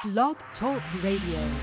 Blog Talk Radio.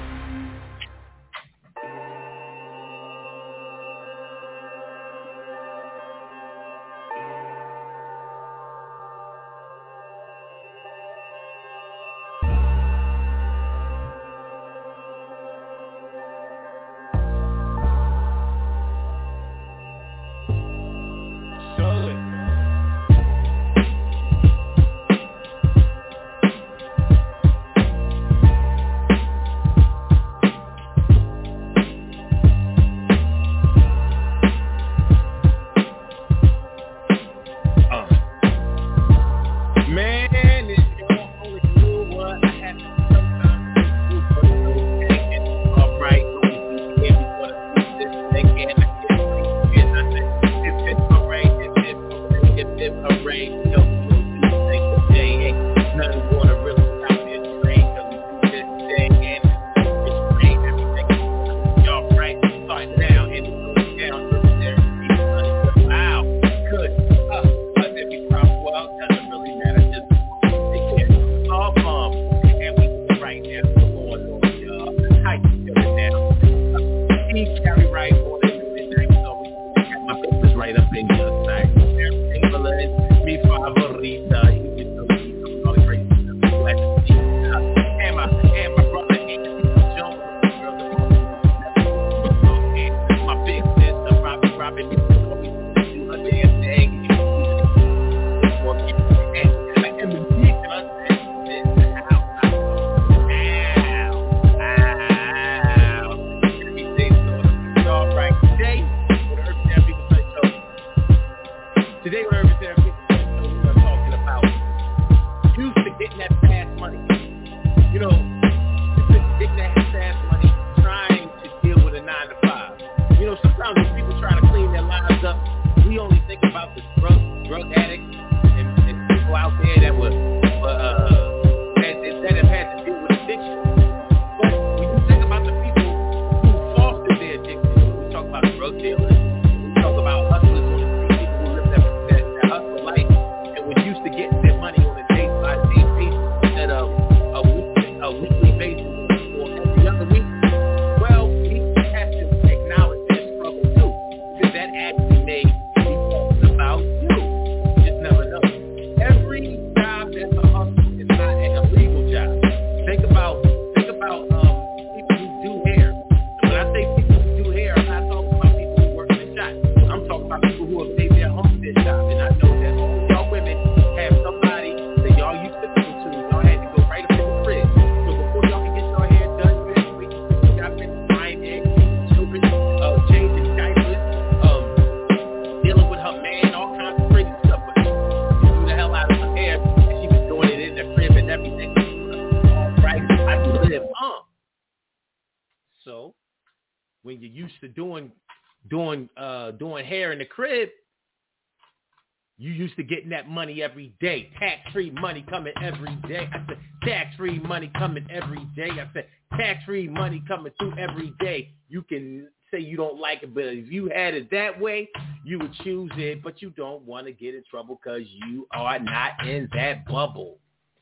Getting that money every day. Tax-free money coming every day. I said, tax-free money coming every day. I said, tax-free money coming through every day. You can say you don't like it, but if you had it that way, you would choose it, but you don't want to get in trouble because you are not in that bubble.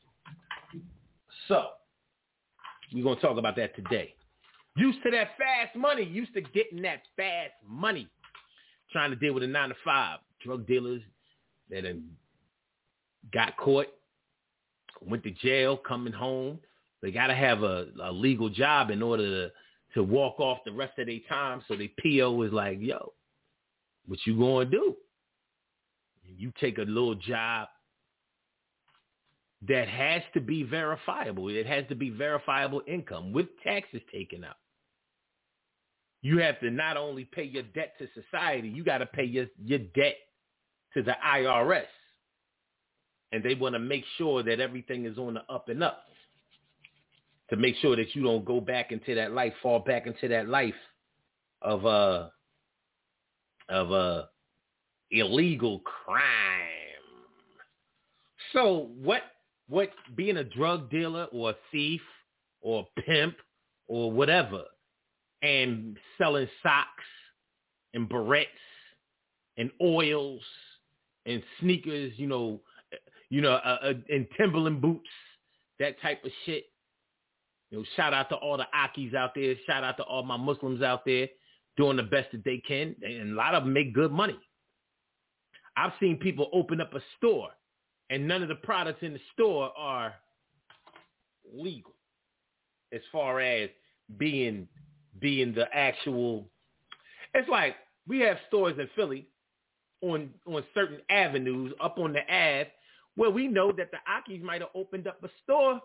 So, we're going to talk about that today. Used to that fast money. Used to getting that fast money. Trying to deal with a 9-to-5. Drug dealers that got caught, went to jail, coming home. They got to have a legal job in order to walk off the rest of their time. So the PO is like, yo, what you going to do? You take a little job that has to be verifiable. It has to be verifiable income with taxes taken out. You have to not only pay your debt to society, you got to pay your debt to the IRS, and they want to make sure that everything is on the up and up to make sure that you don't go back into that life, fall back into that life of illegal crime. So what being a drug dealer or a thief or a pimp or whatever and selling socks and barrettes and oils and sneakers, and Timberland boots, that type of shit. Shout out to all the Akis out there. Shout out to all my Muslims out there doing the best that they can. And a lot of them make good money. I've seen people open up a store and none of the products in the store are legal as far as being the actual. It's like we have stores in Philly on certain avenues up on the Ave where we know that the Akis might have opened up a store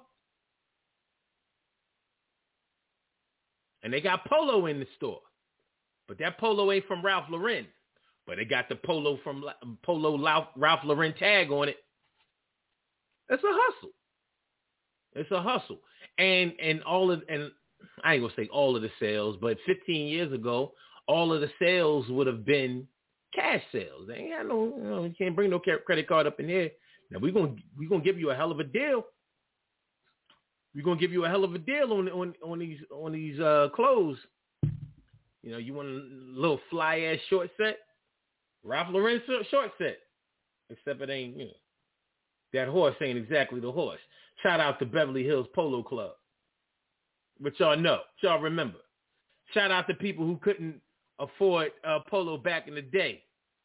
and they got polo in the store. But that polo ain't from Ralph Lauren. But it got the polo from Ralph Lauren tag on it. It's a hustle. It's a hustle. And I ain't gonna say all of the sales, but 15 years ago, all of the sales would have been cash sales. They ain't got no, you can't bring no credit card up in here. Now we're gonna give you a hell of a deal. We're gonna give you a hell of a deal on these clothes. You want a little fly ass short set, Ralph Lauren short set. Except it ain't, that horse ain't exactly the horse. Shout out to Beverly Hills Polo Club. But y'all know, y'all remember. Shout out to people who couldn't afford polo back in the day.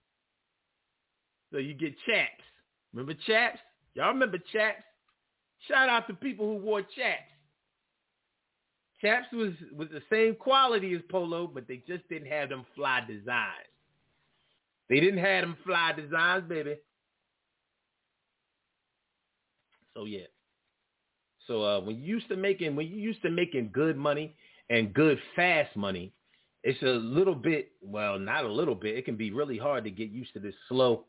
So you get chaps. Remember chaps? Y'all remember chaps? Shout out to people who wore chaps. Chaps was the same quality as polo, but they just didn't have them fly designs. They didn't have them fly designs, baby. So yeah. So when you used to making good money and good fast money, it's a little bit, well, not a little bit. It can be really hard to get used to this slow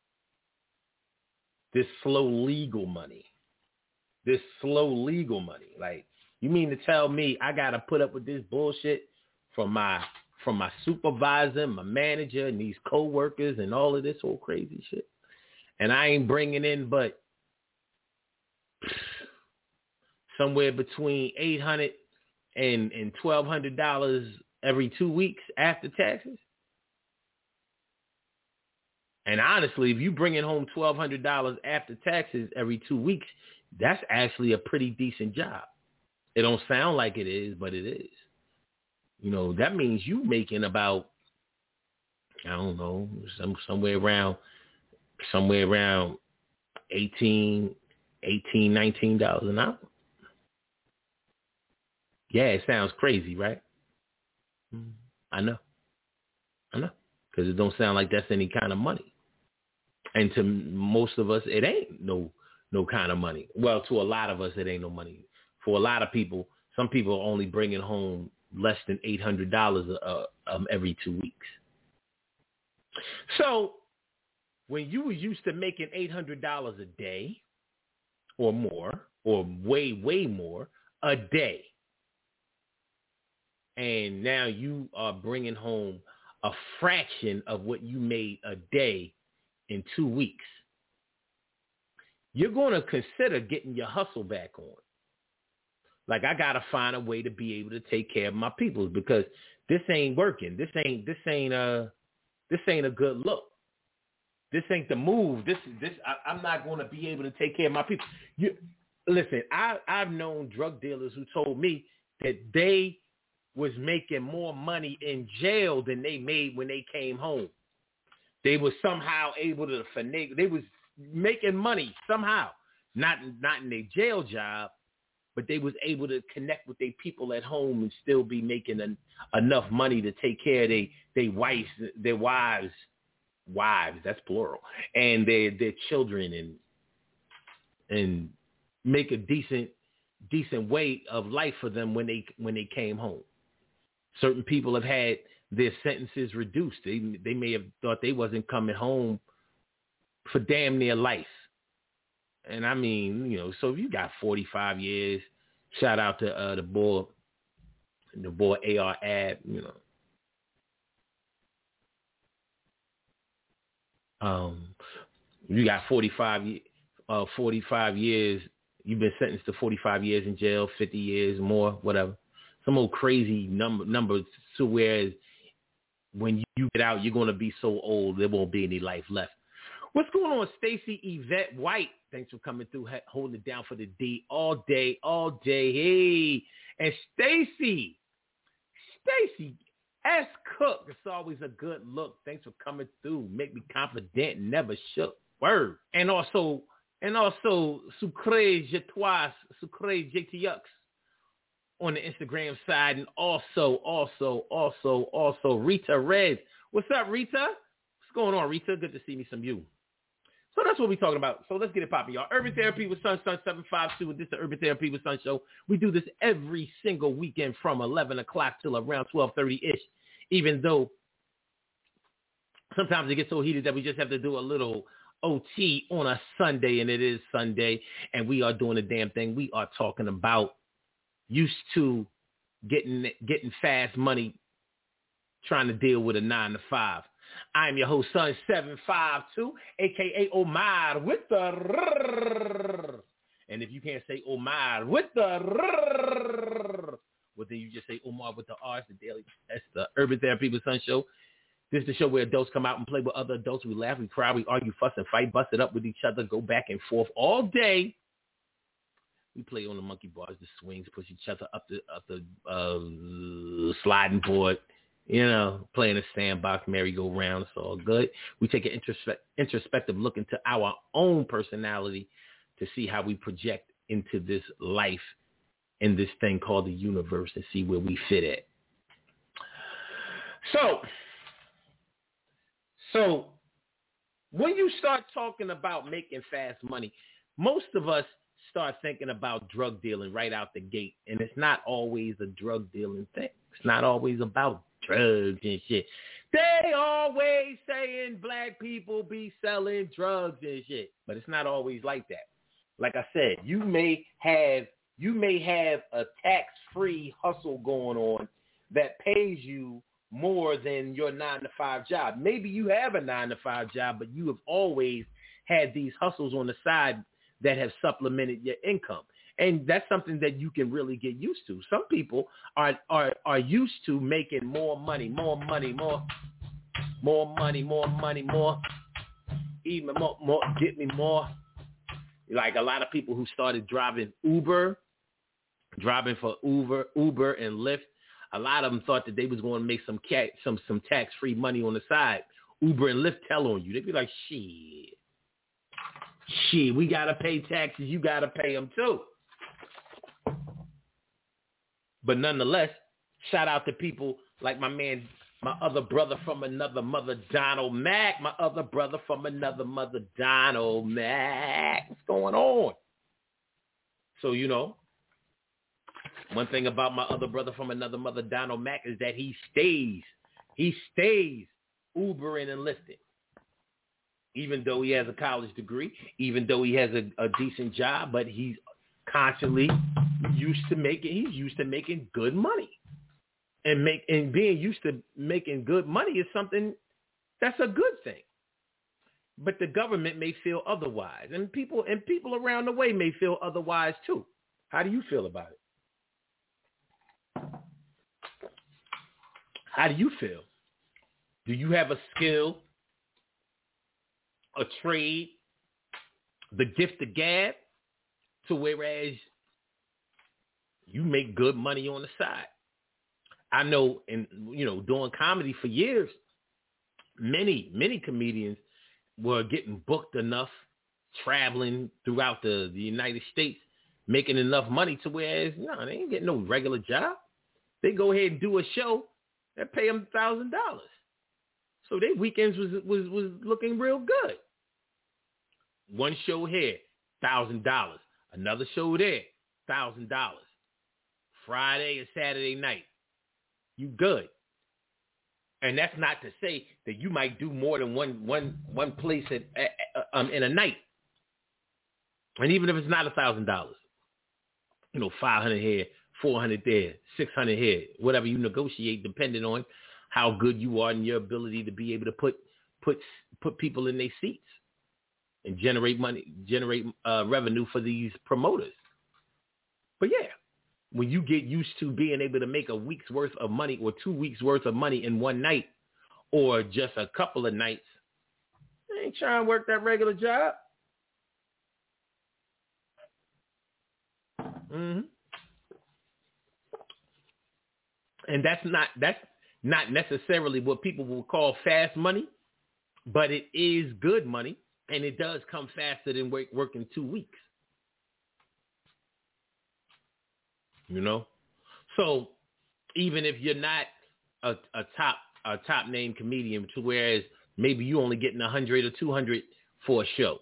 legal money. This slow legal money. Like, you mean to tell me I gotta put up with this bullshit from my supervisor, my manager, and these coworkers, and all of this whole crazy shit, and I ain't bringing in but somewhere between $800 and $1,200 every 2 weeks after taxes? And honestly, if you bringing home $1,200 after taxes every 2 weeks, that's actually a pretty decent job. It don't sound like it is, but it is. That means you making about, I don't know, somewhere around $18, $19 an hour. Yeah, it sounds crazy, right? I know. Because it don't sound like that's any kind of money. And to most of us, it ain't no kind of money. Well, to a lot of us, it ain't no money. For a lot of people, some people are only bringing home less than $800 every 2 weeks. So when you were used to making $800 a day or more, or way, way more a day, and now you are bringing home a fraction of what you made a day in 2 weeks, you're going to consider getting your hustle back on. Like, I got to find a way to be able to take care of my people, because this ain't working. This ain't a good look. This ain't the move. I'm not going to be able to take care of my people. Listen, I've known drug dealers who told me that they was making more money in jail than they made when they came home. They were somehow able to finagle. They was making money somehow, not in their jail job, but they was able to connect with their people at home and still be making enough money to take care of their wives, that's plural, and their children, and make a decent way of life for them when they came home. Certain people have had their sentences reduced. They may have thought they wasn't coming home for damn near life. And I mean, so if you got 45 years, shout out to the boy AR Ab, you got 45 years, you've been sentenced to 45 years in jail, 50 years, more, whatever. Some old crazy numbers to where when you get out, you're going to be so old, there won't be any life left. What's going on? Stacey Yvette White Thanks for coming through, holding it down for the D all day. Hey, and Stacy S. Cook. It's always a good look. Thanks for coming through. Make me confident, never shook. Word. And also, Sucre Jetois, Sucre JTX on the Instagram side, and also Rita Red. What's up, Rita? What's going on, Rita? Good to see me some you. So that's what we're talking about. So let's get it popping, y'all. Urban Therapy with Sun 752. This is the Urban Therapy with Sun show. We do this every single weekend from 11 o'clock till around 12:30-ish, even though sometimes it gets so heated that we just have to do a little OT on a Sunday, and it is Sunday, and we are doing the damn thing. We are talking about used to getting fast money, trying to deal with a 9-to-5. I'm your host, Sun 752, a.k.a. Omar with the rrrr. And if you can't say Omar with the rrrr, well, then you just say Omar with the R. That's the Urban Therapy with Sun show. This is the show where adults come out and play with other adults. We laugh, we cry, we argue, fuss, and fight, bust it up with each other, go back and forth all day. We play on the monkey bars, the swings, push each other up the sliding board. You know, playing a sandbox, merry-go-round, it's all good. We take an introspective look into our own personality to see how we project into this life in this thing called the universe and see where we fit at. So when you start talking about making fast money, most of us start thinking about drug dealing right out the gate, and it's not always a drug dealing thing. It's not always about drugs and shit. They always saying black people be selling drugs and shit, but it's not always like that. Like I said, you may have a tax-free hustle going on that pays you more than your 9-to-5 job. Maybe you have a 9-to-5 job, but you have always had these hustles on the side that have supplemented your income. And that's something that you can really get used to. Some people are used to making more money, even more, get me more. Like a lot of people who started driving for Uber and Lyft. A lot of them thought that they was going to make some tax-free money on the side. Uber and Lyft tell on you. They'd be like, shit, we got to pay taxes. You got to pay them too. But nonetheless, shout out to people like my other brother from another mother, Donald Mack. My other brother from another mother, Donald Mack. What's going on? So, you know, one thing about my other brother from another mother, Donald Mack, is that he stays Ubering and lifting. Even though he has a college degree, even though he has a decent job, but he's constantly used to making good money. And being used to making good money is something that's a good thing. But the government may feel otherwise, and people around the way may feel otherwise too. How do you feel about it? How do you feel? Do you have a skill, a trade, the gift of gab, to whereas you make good money on the side? I know, doing comedy for years, many comedians were getting booked enough, traveling throughout the United States, making enough money to whereas, they ain't getting no regular job. They go ahead and do a show that pay them $1,000. So their weekends was looking real good. One show here, $1,000. Another show there, $1,000. Friday and Saturday night, you good. And that's not to say that you might do more than one place in a night. And even if it's not $1,000, $500 here, $400 there, $600 here, whatever you negotiate, depending on how good you are and your ability to be able to put people in their seats and generate revenue for these promoters. But yeah, when you get used to being able to make a week's worth of money or 2 weeks worth of money in one night or just a couple of nights, you ain't trying to work that regular job. Mm-hmm. And that's not necessarily what people will call fast money, but it is good money, and it does come faster than working 2 weeks. You know, so even if you're not a top name comedian, to whereas maybe you only getting 100 or 200 for a show.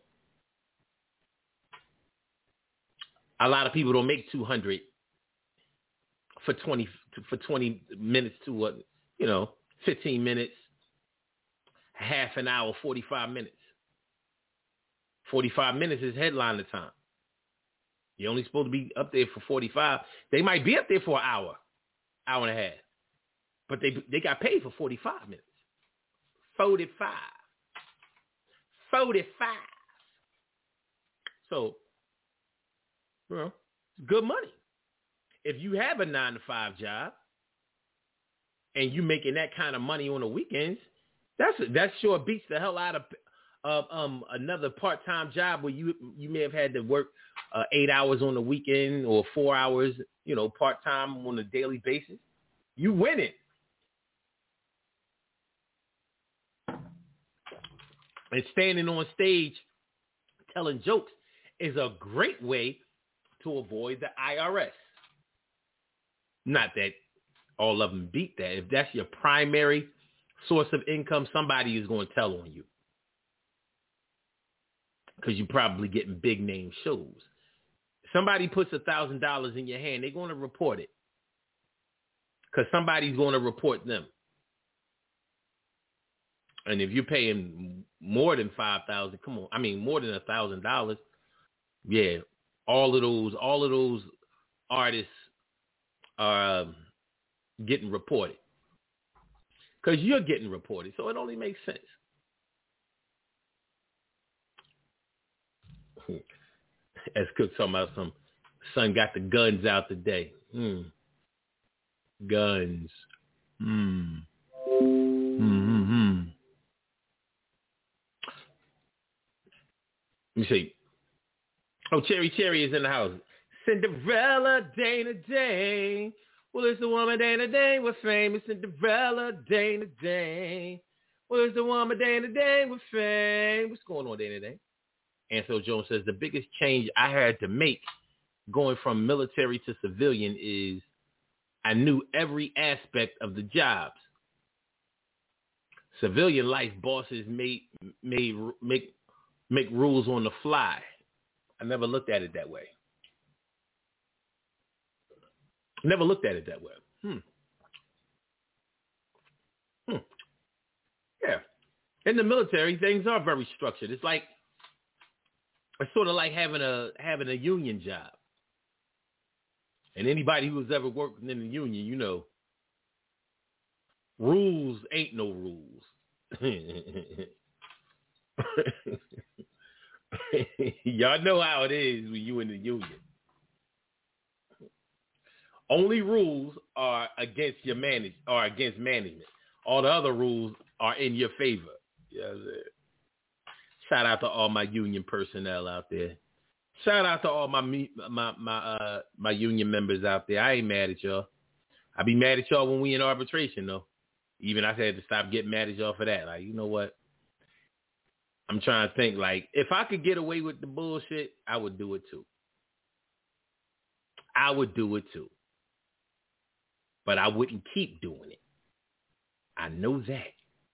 A lot of people don't make 200 for 20 minutes to 15 minutes, half an hour, 45 minutes. 45 minutes is headliner time. You're only supposed to be up there for 45. They might be up there for an hour and a half, but they got paid for 45 minutes. 45. So, good money. If you have a 9-to-5 job and you making that kind of money on the weekends, that sure beats the hell out of another part-time job where you may have had to work 8 hours on the weekend or 4 hours, part-time on a daily basis. You win it. And standing on stage telling jokes is a great way to avoid the IRS. Not that all of them beat that. If that's your primary source of income, somebody is going to tell on you because you're probably getting big name shows. Somebody puts $1,000 in your hand, they're going to report it because somebody's going to report them. And if you're paying more than $5,000, more than $1,000, yeah, all of those artists are getting reported because you're getting reported, so it only makes sense. As Cook talking about, some son got the guns out today. Guns. Let me see. Oh, Cherry is in the house. Cinderella, Dana Dane. Well, it's the woman Dana Dane with fame. It's Cinderella, Dana Dane. Well, it's the woman Dana Dane with fame. What's going on, Dana Dane? Ansel Jones says, the biggest change I had to make going from military to civilian is I knew every aspect of the jobs. Civilian life, bosses make rules on the fly. I never looked at it that way. Yeah. In the military, things are very structured. It's sort of like having a union job. And anybody who's ever worked in the union, rules ain't no rules. Y'all know how it is when you in the union. Only rules are against management. All the other rules are in your favor. You know what I'm saying? Shout out to all my union personnel out there. Shout out to all my union members out there. I ain't mad at y'all. I be mad at y'all when we in arbitration though. Even I had to stop getting mad at y'all for that. Like, you know what? I'm trying to think, like, if I could get away with the bullshit, I would do it too. But I wouldn't keep doing it. I know that.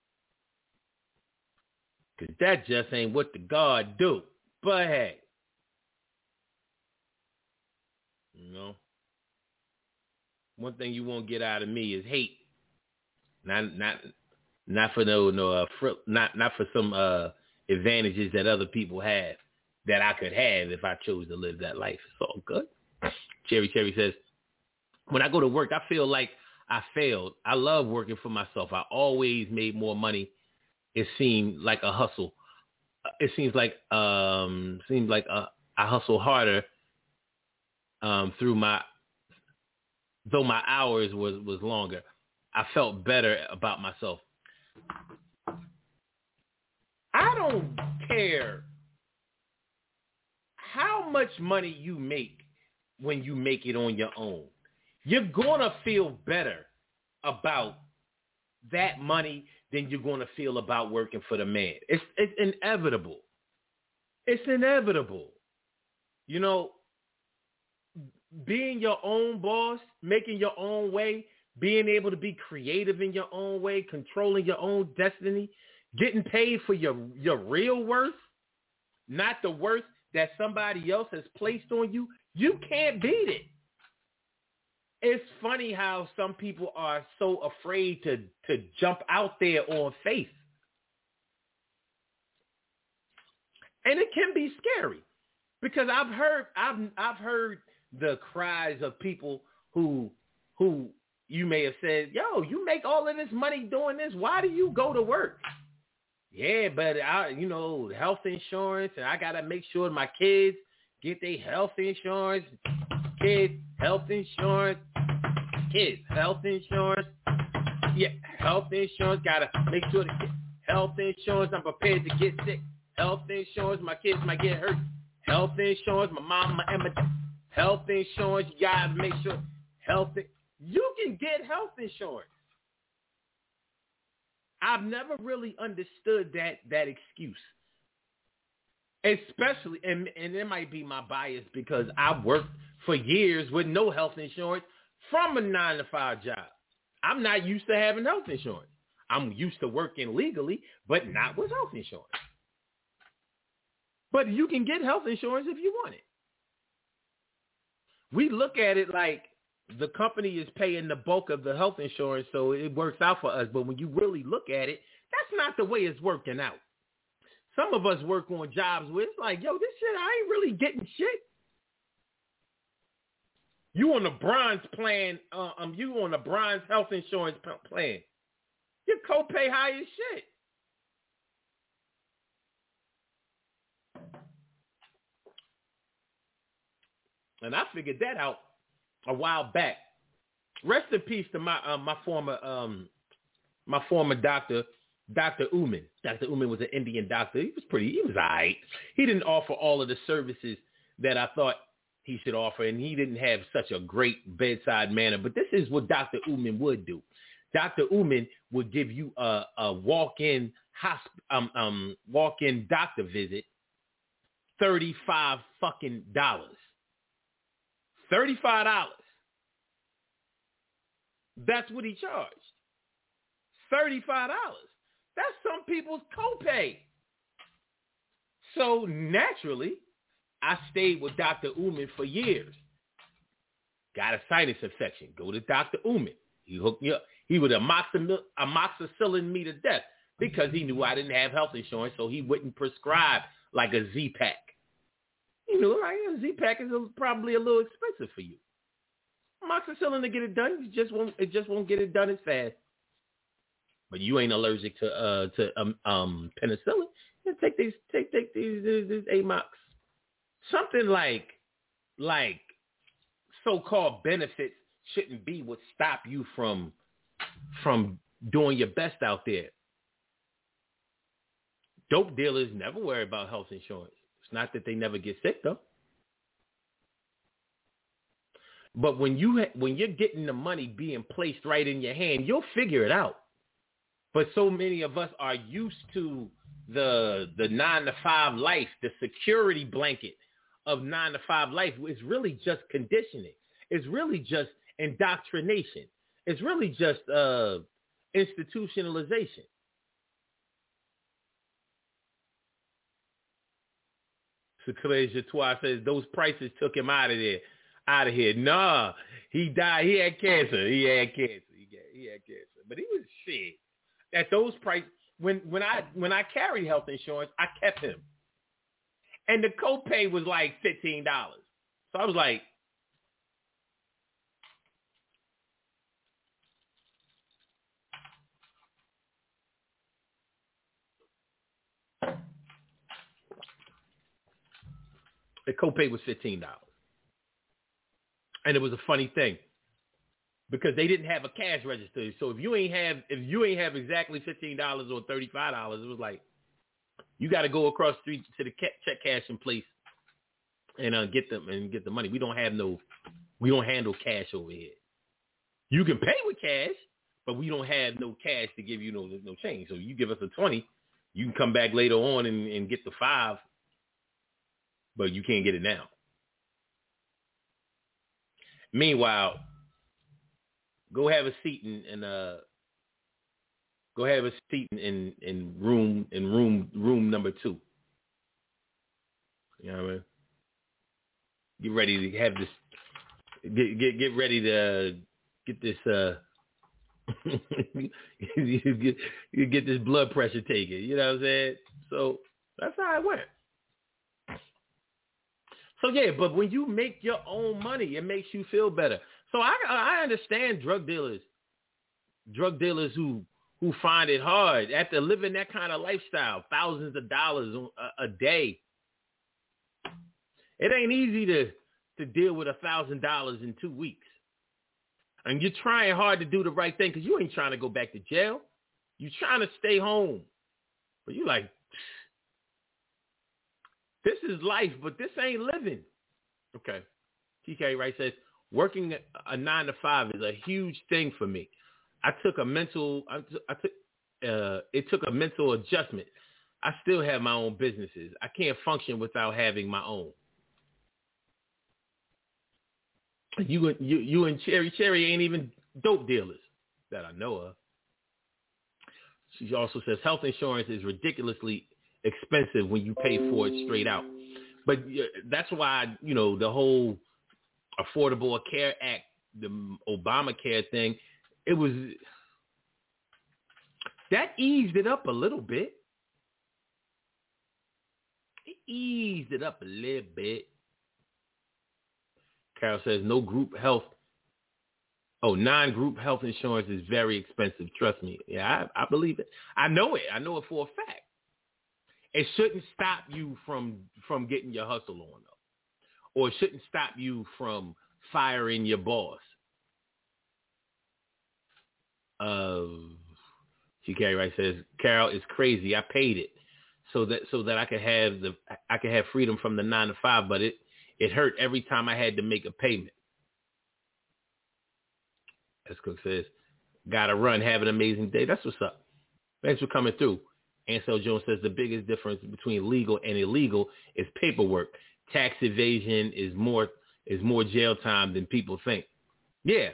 Because that just ain't what the God do. But hey. One thing you won't get out of me is hate. Not for not for some advantages that other people have that I could have if I chose to live that life. It's all good. Cherry says, when I go to work, I feel like I failed. I love working for myself. I always made more money. It seemed like a hustle. It seems like I hustle harder though my hours was longer. I felt better about myself. I don't care how much money you make when you make it on your own. You're going to feel better about that money than you're going to feel about working for the man. It's inevitable. It's inevitable. You know, being your own boss, making your own way, being able to be creative in your own way, controlling your own destiny, getting paid for your real worth, not the worth that somebody else has placed on you, you can't beat it. It's funny how some people are so afraid to jump out there on faith. And it can be scary because I've heard the cries of people who you may have said, yo, you make all of this money doing this. Why do you go to work? Yeah, but health insurance, and I got to make sure my kids get their health insurance. Kids, health insurance. Kids, health insurance. Yeah, health insurance. Got to make sure to get health insurance. I'm prepared to get sick. Health insurance. My kids might get hurt. Health insurance. My mom and my dad. Health insurance. You got to make sure. You can get health insurance. I've never really understood that excuse. Especially, and it might be my bias because I've worked for years with no health insurance from a 9-to-5 job. I'm not used to having health insurance. I'm used to working legally, but not with health insurance. But you can get health insurance if you want it. We look at it like the company is paying the bulk of the health insurance, so it works out for us. But when you really look at it, that's not the way it's working out. Some of us work on jobs where it's like, yo, this shit, I ain't really getting shit. You on the bronze plan, you on the bronze health insurance plan. Your copay high as shit. And I figured that out a while back. Rest in peace to my former doctor, Dr. Uman. Dr. Uman was an Indian doctor. He was all right. He didn't offer all of the services that I thought he should offer, and he didn't have such a great bedside manner. But this is what Dr. Uman would do. Dr. Uman would give you a walk-in doctor visit, $35 fucking dollars. $35. That's what he charged. $35. That's some people's copay. So naturally, I stayed with Dr. Uman for years. Got a sinus infection. Go to Dr. Uman. He hooked me up. He would amoxicillin me to death because he knew I didn't have health insurance, so he wouldn't prescribe like a Z-Pack. You know, like a Z-Pack is probably a little expensive for you. Amoxicillin to get it done, it just won't get it done as fast. But you ain't allergic to penicillin. You take these Amox. Something like so-called benefits shouldn't be what stop you from doing your best out there. Dope dealers never worry about health insurance. It's not that they never get sick though. But when you're getting the money being placed right in your hand, you'll figure it out. But so many of us are used to the 9-to-5 life, the security blanket of 9-to-5 life. It's really just conditioning. It's really just indoctrination. It's really just institutionalization. So Claire Jatois says those prices took him out of here. Nah, he died. He had cancer. He had cancer. But he was shit. At those prices, when I carried health insurance, I kept him. And the copay was like $15. So I was like, the copay was $15. And it was a funny thing because they didn't have a cash register. So if you ain't have exactly $15 or $35, it was like you got to go across the street to the check cashing place and get the money. We don't have no We don't handle cash over here. You can pay with cash, but we don't have no cash to give you no change. So you give us a 20, you can come back later on and get the 5, but you can't get it now. Meanwhile, go have a seat in room number 2. You know what I mean? Get ready to have this. Get ready to get this. You get this blood pressure taken. You know what I'm saying? So that's how it went. So yeah, but when you make your own money, it makes you feel better. So I understand drug dealers who find it hard after living that kind of lifestyle, thousands of dollars a day. It ain't easy to deal with $1,000 in 2 weeks. And you're trying hard to do the right thing because you ain't trying to go back to jail. You're trying to stay home. But you like, this is life, but this ain't living. Okay. TK Wright says, working a 9 to 5 is a huge thing for me. It took a mental adjustment. I still have my own businesses. I can't function without having my own. You and Cherry ain't even dope dealers that I know of. She also says health insurance is ridiculously expensive when you pay for it straight out. But that's why, the whole Affordable Care Act, the Obamacare thing, that eased it up a little bit. It eased it up a little bit. Carol says non-group health insurance is very expensive. Trust me. Yeah, I believe it. I know it. I know it for a fact. It shouldn't stop you from getting your hustle on, though. Or it shouldn't stop you from firing your boss. TK Wright says, Carol, it's crazy. I paid it so that I could have freedom from the 9 to 5, but it hurt every time I had to make a payment. As Cook says, gotta run. Have an amazing day. That's what's up. Thanks for coming through. Ansel Jones says the biggest difference between legal and illegal is paperwork. Tax evasion is more jail time than people think. Yeah.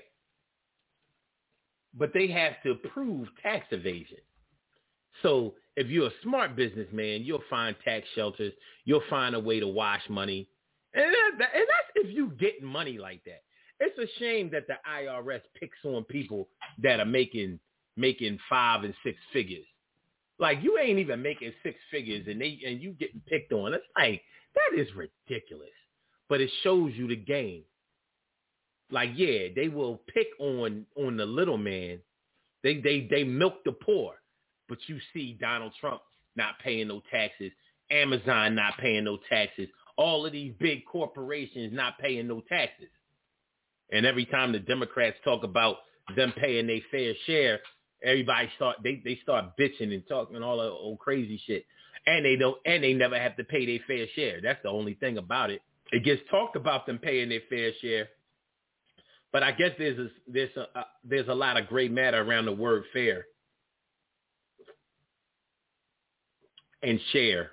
But they have to prove tax evasion. So if you're a smart businessman, you'll find tax shelters. You'll find a way to wash money. And that's if you get money like that. It's a shame that the IRS picks on people that are making 5 and 6 figures. Like, you ain't even making 6 figures and you getting picked on. It's like, that is ridiculous. But it shows you the game. Like, yeah, they will pick on the little man. They milk the poor. But you see Donald Trump not paying no taxes, Amazon not paying no taxes, all of these big corporations not paying no taxes. And every time the Democrats talk about them paying their fair share, everybody start bitching and talking all that old crazy shit. And they never have to pay their fair share. That's the only thing about it. It gets talked about them paying their fair share. But I guess there's a lot of gray matter around the word fair and share.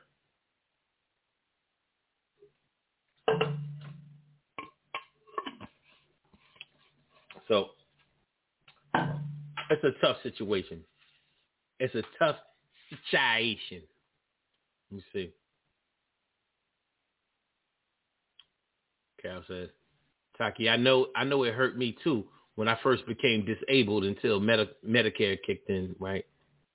So it's a tough situation. It's a tough situation. Let me see. Cal says, Taki, I know it hurt me too when I first became disabled until Medicare kicked in, right?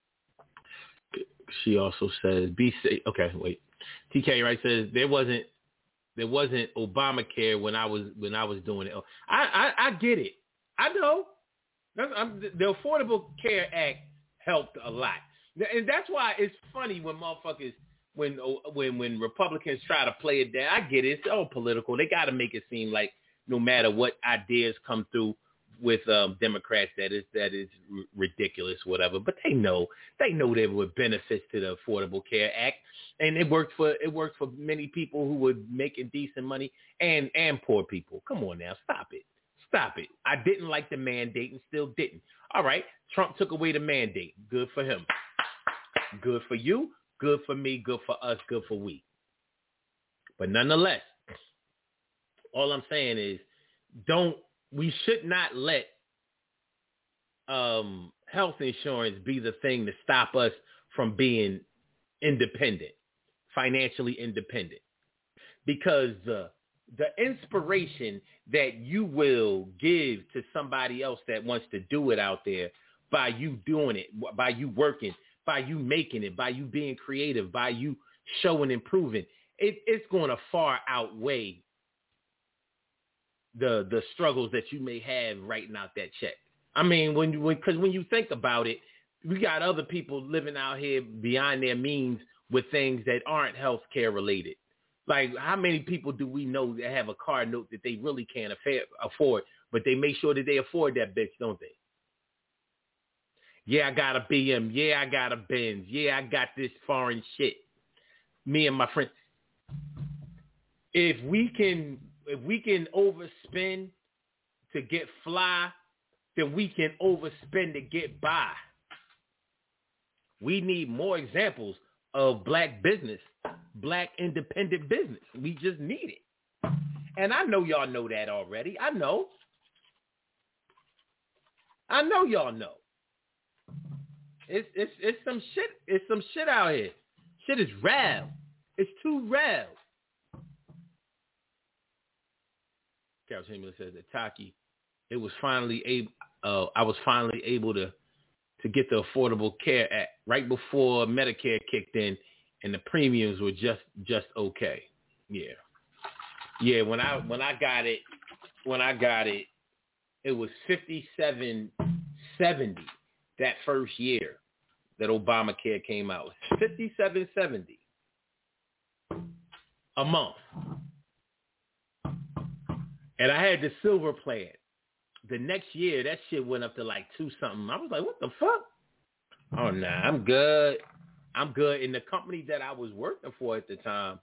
She also says, be safe. Okay, wait. TK Wright says there wasn't Obamacare when I was doing it. I get it. I know. The Affordable Care Act helped a lot, and that's why it's funny when motherfuckers, when Republicans try to play it down. I get it. It's all political. They got to make it seem like no matter what ideas come through, Democrats that is ridiculous, whatever. But they know there were benefits to the Affordable Care Act, and it worked for many people who were making decent money and poor people. Come on now, stop it. I didn't like the mandate and still didn't. All right, Trump took away the mandate. Good for him. Good for you. Good for me. Good for us. Good for we. But nonetheless, all I'm saying is we should not let health insurance be the thing to stop us from being independent, financially independent. Because the inspiration that you will give to somebody else that wants to do it out there by you doing it, by you working, by you making it, by you being creative, by you showing and proving, it's going to far outweigh the struggles that you may have writing out that check. I mean, because when you think about it, we got other people living out here beyond their means with things that aren't healthcare related. Like, how many people do we know that have a car note that they really can't afford, but they make sure that they afford that bitch, don't they? Yeah, I got a BM. Yeah, I got a Benz. Yeah, I got this foreign shit. Me and my friend. If we can overspend to get fly, then we can overspend to get by. We need more examples of black business, black independent business. We just need it. And I know y'all know that already. I know y'all know. It's some shit. It's some shit out here. Shit is real. It's too real. Carol Chamberlain says that Taki, I was finally able to get the Affordable Care Act right before Medicare kicked in, and the premiums were just okay. Yeah. When I got it, it was $57.70 that first year that Obamacare came out. $57.70 a month. And I had the silver plan. The next year, that shit went up to like $2 something. I was like, what the fuck? Oh, nah, I'm good. And the company that I was working for at the time,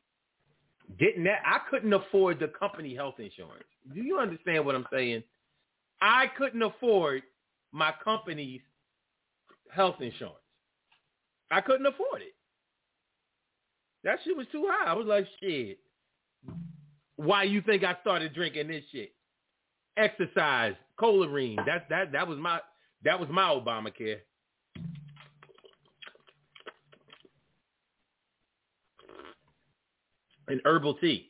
I couldn't afford the company health insurance. Do you understand what I'm saying? I couldn't afford my company's health insurance. I couldn't afford it. That shit was too high. I was like, shit. Why you think I started drinking this shit? Exercise, Choline. That was my Obamacare. And herbal tea.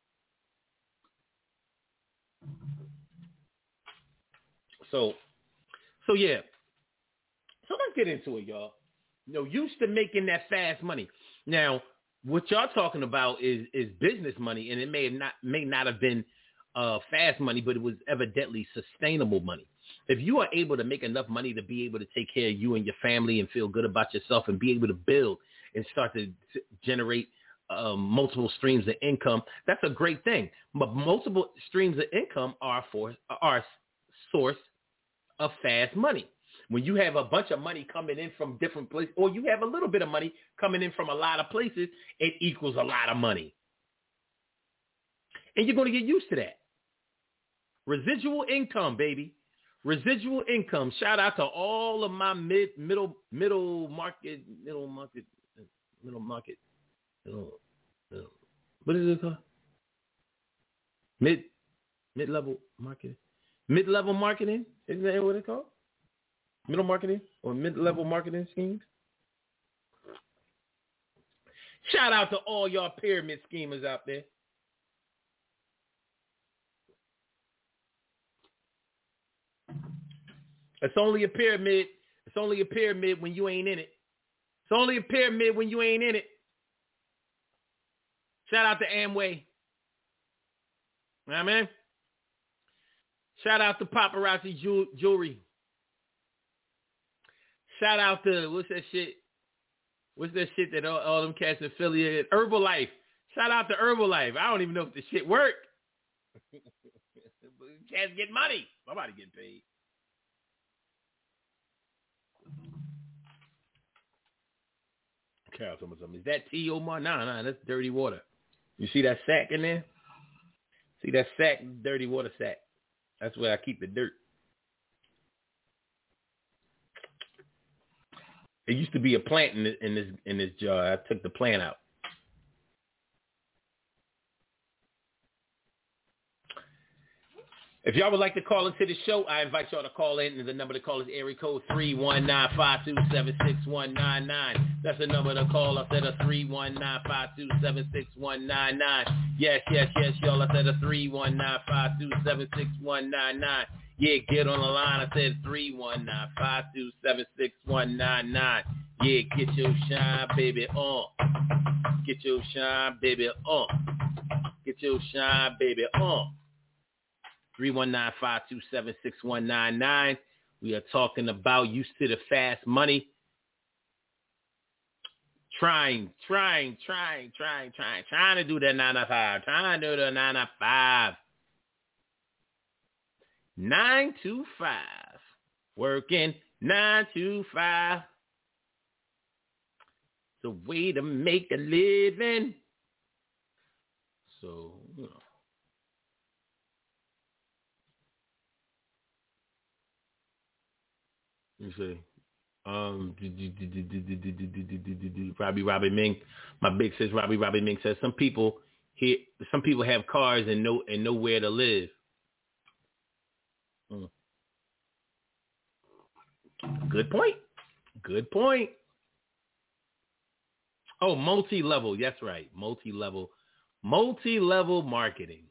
So yeah. So let's get into it, y'all. Used to making that fast money. Now, what y'all talking about is business money, and it may not have been fast money, but it was evidently sustainable money. If you are able to make enough money to be able to take care of you and your family and feel good about yourself and be able to build and start to generate multiple streams of income, that's a great thing. But multiple streams of income are a source of fast money. When you have a bunch of money coming in from different places, or you have a little bit of money coming in from a lot of places, it equals a lot of money. And you're going to get used to that. Residual income, baby. Residual income. Shout out to all of my middle market. What is it called? Mid-level marketing. Mid-level marketing? Isn't that what it's called? Middle marketing or mid-level marketing schemes? Shout out to all y'all pyramid schemers out there. It's only a pyramid. It's only a pyramid when you ain't in it. It's only a pyramid when you ain't in it. Shout out to Amway. You know what I mean? Shout out to Paparazzi Jewelry. Shout out to, what's that shit that all them cats affiliated? Herbalife. Shout out to Herbalife. I don't even know if the shit work. Cats get money. Somebody getting paid. Carol told me something. Is that tea, Omar? Nah, that's dirty water. You see that sack in there? See that sack? Dirty water sack. That's where I keep the dirt. It used to be a plant in this jar. I took the plant out. If y'all would like to call into the show, I invite y'all to call in. The number to call is area code 319-527-6199. That's the number to call. I said a 319-527-6199. Yes, y'all. I said a 319-527-6199. Yeah, get on the line. I said 319-527-6199. Yeah, get your shine, baby, on. Get your shine, baby, on. Get your shine, baby, on. 319-527-6199. We are talking about used to the fast money. Trying to do that 9 to 5. Trying to do the 9 to 5. 9 to 5. Working 9 to 5. It's a way to make a living. So, you know. You see, Robbie Ming, my big sis Robbie Ming says some people have cars and nowhere to live. Good point. Oh, multi-level. That's right. Multi-level marketing.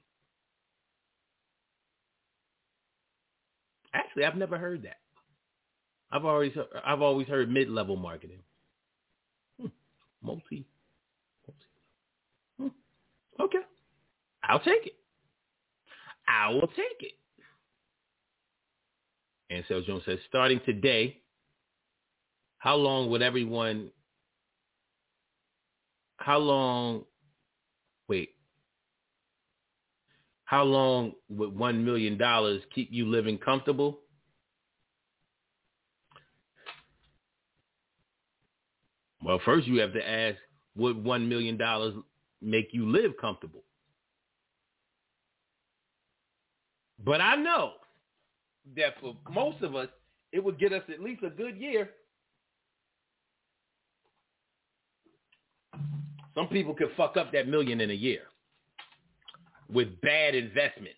Actually, I've never heard that. I've always heard mid-level marketing. Multi. Okay. I'll take it. I will take it. And Sales Jones says, starting today, how long would $1 million keep you living comfortable? Well, first you have to ask, would $1 million make you live comfortable? But I know that for most of us, it would get us at least a good year. Some people could fuck up that $1 million in a year with bad investments.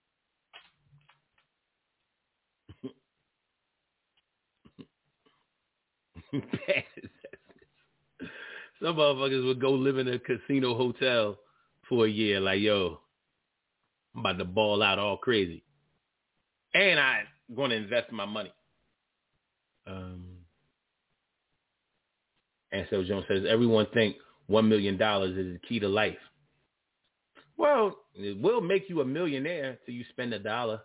Bad investments. Some motherfuckers would go live in a casino hotel for a year like, yo, I'm about to ball out all crazy. And I'm going to invest my money. And so Jones says, everyone think $1 million is the key to life. Well, it will make you a millionaire till you spend $1.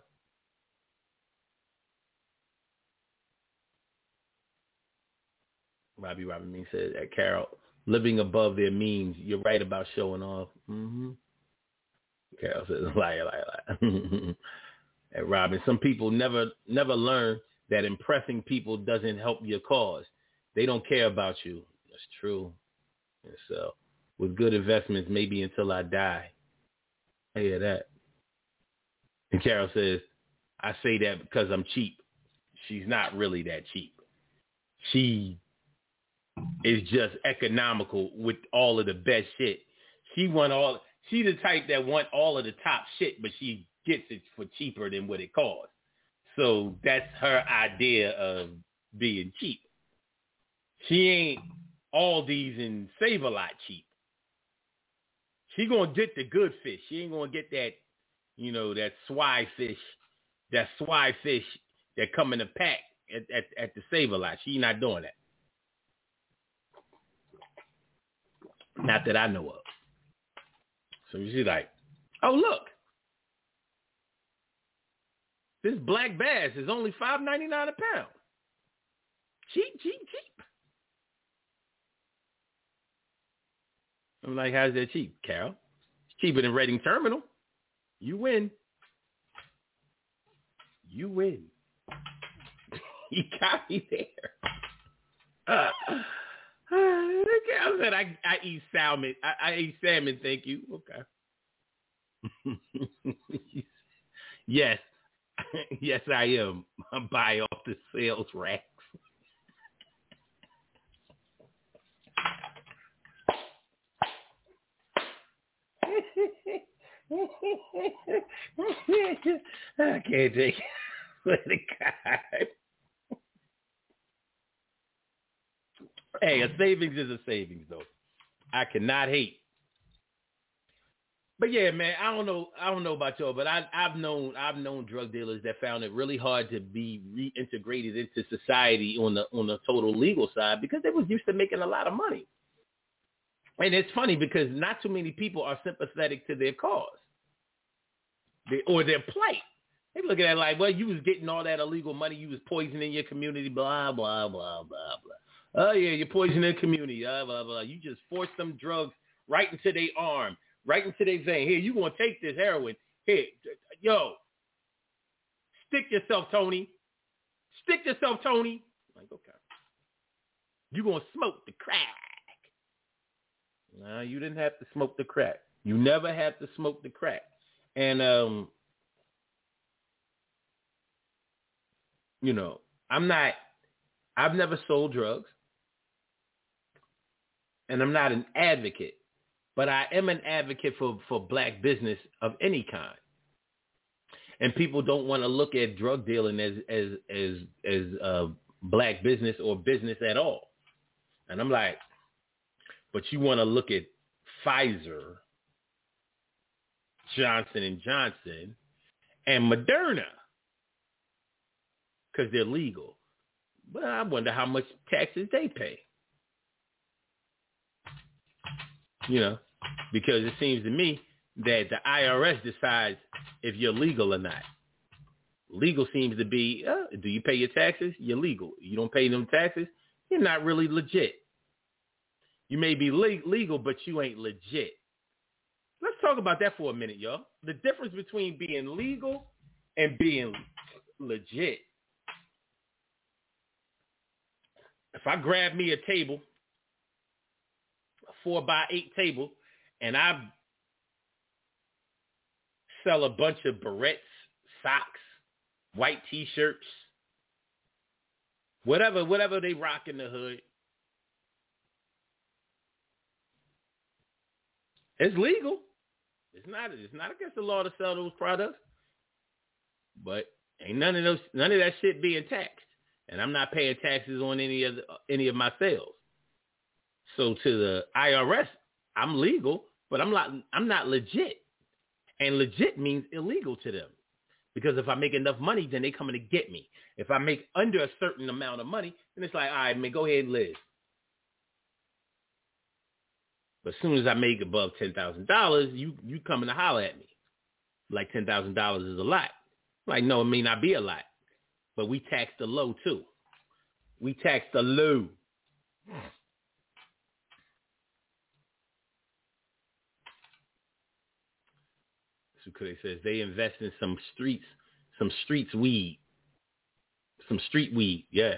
Robbie Means said at Carol, living above their means. You're right about showing off. Mm-hmm. Carol says, liar. And Robin, some people never learn that impressing people doesn't help your cause. They don't care about you. That's true. And so, with good investments, maybe until I die. I hear that. And Carol says, I say that because I'm cheap. She's not really that cheap. She is just economical with all of the best shit. She's the type that want all of the top shit, but she gets it for cheaper than what it costs. So that's her idea of being cheap. She ain't Aldi's and Save-A-Lot cheap. She gonna get the good fish. She ain't gonna get that, that swai fish that come in a pack at the Save-A-Lot. She not doing that. Not that I know of. So she's like, oh, look. This black bass is only $5.99 a pound. Cheap. I'm like, how's that cheap, Carol? It's cheaper than Reading Terminal. You win. You win. You got me there. Okay, I said I eat salmon. I eat salmon. Thank you. Okay. Yes. Yes, I am. I buy off the sales racks. I can't take it. God. Hey, a savings is a savings, though. I cannot hate. But yeah, man, I don't know about y'all, but I've known drug dealers that found it really hard to be reintegrated into society on the total legal side because they was used to making a lot of money. And it's funny because not too many people are sympathetic to their cause or their plight. They look at it like, well, you was getting all that illegal money, you was poisoning your community, blah, blah, blah, blah, blah. Oh, yeah, you're poisoning the community, blah, blah, blah. You just forced them drugs right into their arm, right into their vein. Here, you going to take this heroin. Here, yo, stick yourself, Tony. Stick yourself, Tony. I'm like, okay. You going to smoke the crack. No, you didn't have to smoke the crack. You never had to smoke the crack. And, you know, I've never sold drugs. And I'm not an advocate, but I am an advocate for black business of any kind. And people don't want to look at drug dealing as black business or business at all. And I'm like, but you want to look at Pfizer, Johnson & Johnson, and Moderna because they're legal. But I wonder how much taxes they pay. You know, because it seems to me that the IRS decides if you're legal or not. Legal seems to be, do you pay your taxes? You're legal. You don't pay them taxes? You're not really legit. You may be legal, but you ain't legit. Let's talk about that for a minute, y'all. The difference between being legal and being legit. If I grab me a table, 4x8 table, and I sell a bunch of barrettes, socks, white T-shirts, whatever they rock in the hood, it's legal. It's not against the law to sell those products, but ain't none of that shit being taxed, and I'm not paying taxes on any of my sales. So to the IRS, I'm legal, but I'm not legit. And legit means illegal to them. Because if I make enough money, then they coming to get me. If I make under a certain amount of money, then it's like, all right, man, go ahead and live. But as soon as I make above $10,000, you coming to holler at me. Like $10,000 is a lot. Like, no, it may not be a lot. But we tax the low, too. We tax the low. Because they says they invest in some street weed. Yeah.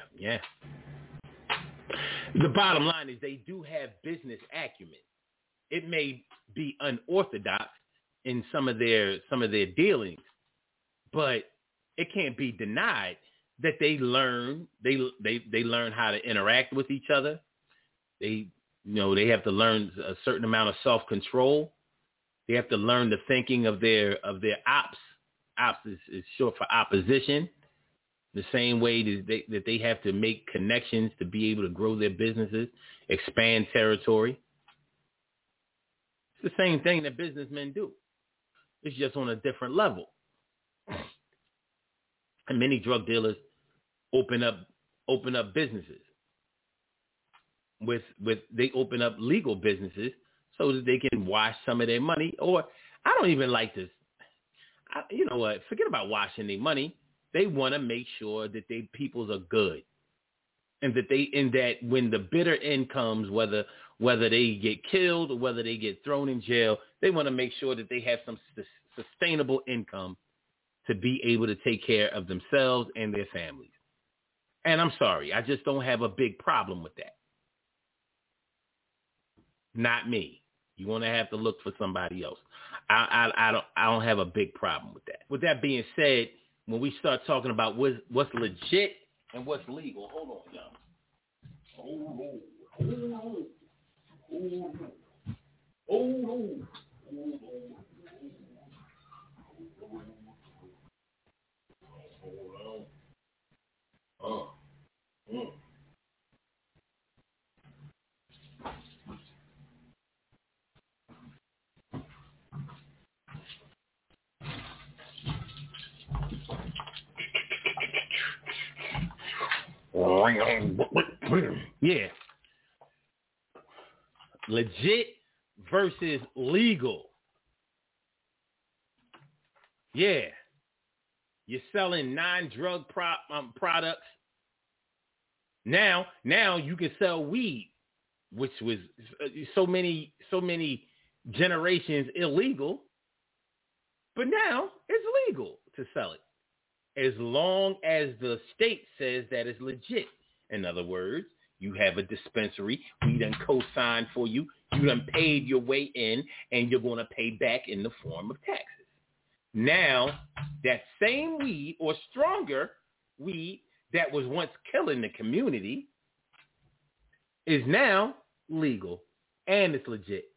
The bottom line is they do have business acumen. It may be unorthodox in some of their dealings, but it can't be denied that they learn how to interact with each other. They have to learn a certain amount of self-control. They have to learn the thinking of their ops. Ops is short for opposition. The same way that they have to make connections to be able to grow their businesses, expand territory. It's the same thing that businessmen do. It's just on a different level. And many drug dealers open up businesses. They open up legal businesses so that they can wash some of their money. Or I don't even like this. You know what? Forget about washing their money. They want to make sure that their peoples are good, and that when the bitter end comes, whether they get killed or whether they get thrown in jail, they want to make sure that they have some sustainable income to be able to take care of themselves and their families. And I'm sorry, I just don't have a big problem with that. Not me. You're going to have to look for somebody else. I don't have a big problem with that. With that being said, when we start talking about what's legit and what's legal, hold on, y'all. Hold on. Yeah. Legit versus legal. Yeah. You're selling non-drug products. Now you can sell weed, which was so many generations illegal, but now it's legal to sell it, as long as the state says that it's legit. In other words, you have a dispensary, we done co-signed for you, you done paid your way in, and you're going to pay back in the form of taxes. Now, that same weed or stronger weed that was once killing the community is now legal, and it's legit.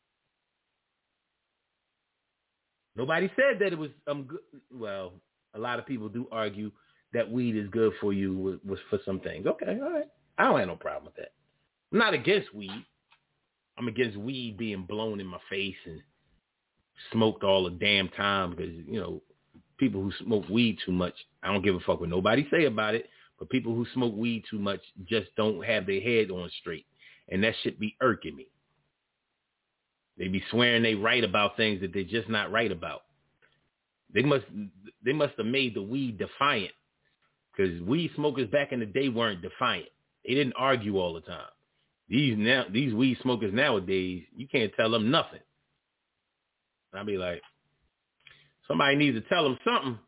Nobody said that it was good. Well, a lot of people do argue that weed is good for you was for some things. Okay, all right. I don't have no problem with that. I'm not against weed. I'm against weed being blown in my face and smoked all the damn time because, people who smoke weed too much, I don't give a fuck what nobody say about it, but people who smoke weed too much just don't have their head on straight. And that shit be irking me. They be swearing they right about things that they're just not right about. They must have made the weed defiant, because weed smokers back in the day weren't defiant. They didn't argue all the time. These weed smokers nowadays, you can't tell them nothing. I'll be like, somebody needs to tell them something.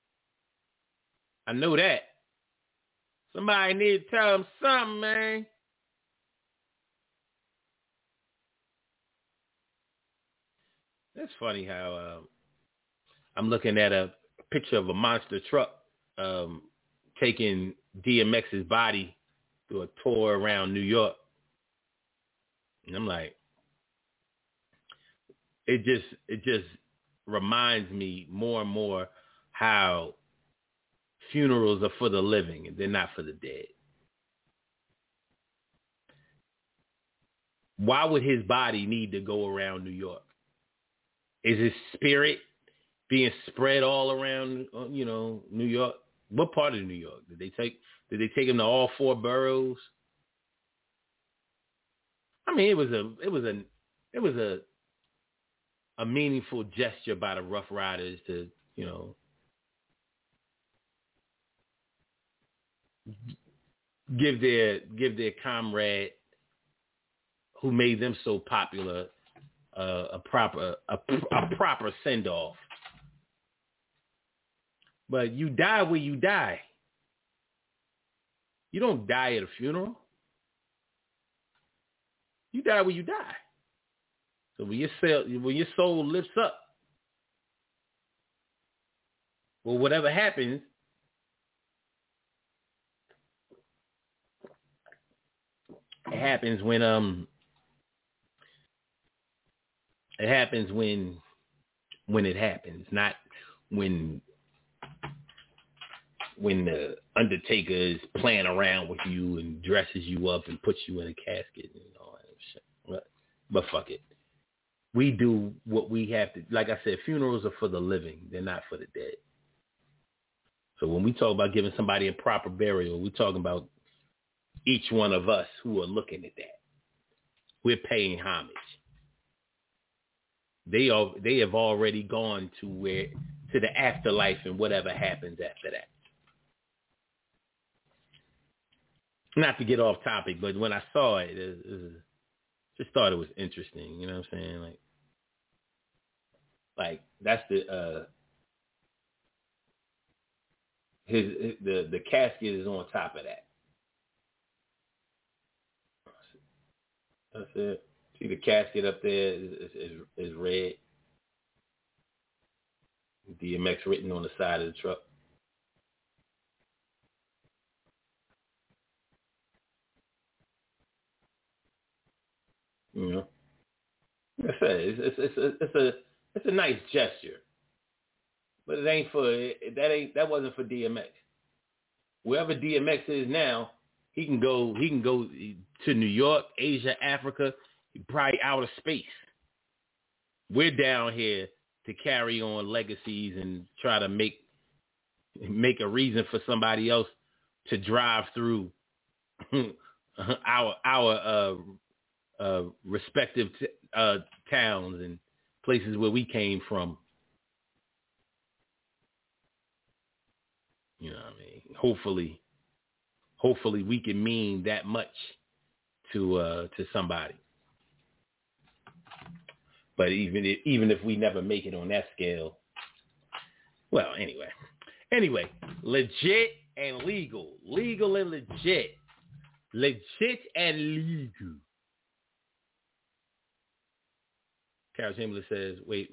I know that. Somebody needs to tell them something, man. That's funny how I'm looking at a picture of a monster truck taking DMX's body through a tour around New York. And I'm like, it just reminds me more and more how funerals are for the living and they're not for the dead. Why would his body need to go around New York? Is his spirit being spread all around, New York? What part of New York did they take him to all four boroughs? I mean, it was a meaningful gesture by the Rough Riders to, give their comrade who made them so popular a proper send off. But you die where you die. You don't die at a funeral. You die where you die. So when your soul lifts up, well, whatever happens, it happens when it happens when it happens, not when the Undertaker is playing around with you and dresses you up and puts you in a casket and all that shit. But fuck it. We do what we have to. Like I said, funerals are for the living. They're not for the dead. So when we talk about giving somebody a proper burial, we're talking about each one of us who are looking at that. We're paying homage. They have already gone to the afterlife and whatever happens after that. Not to get off topic, but when I saw it, just thought it was interesting. You know what I'm saying? Like that's the casket is on top of that. That's it. See the casket up there is red. DMX written on the side of the truck. You know, like I said, it's a nice gesture, but that wasn't for DMX. Wherever DMX is now, he can go to New York, Asia, Africa, probably outer space. We're down here to carry on legacies and try to make a reason for somebody else to drive through our respective towns and places where we came from. You know what I mean? Hopefully we can mean that much to somebody. But even if we never make it on that scale, well, anyway, legit and legal and legit and legal. Carol Chamberlain says, wait.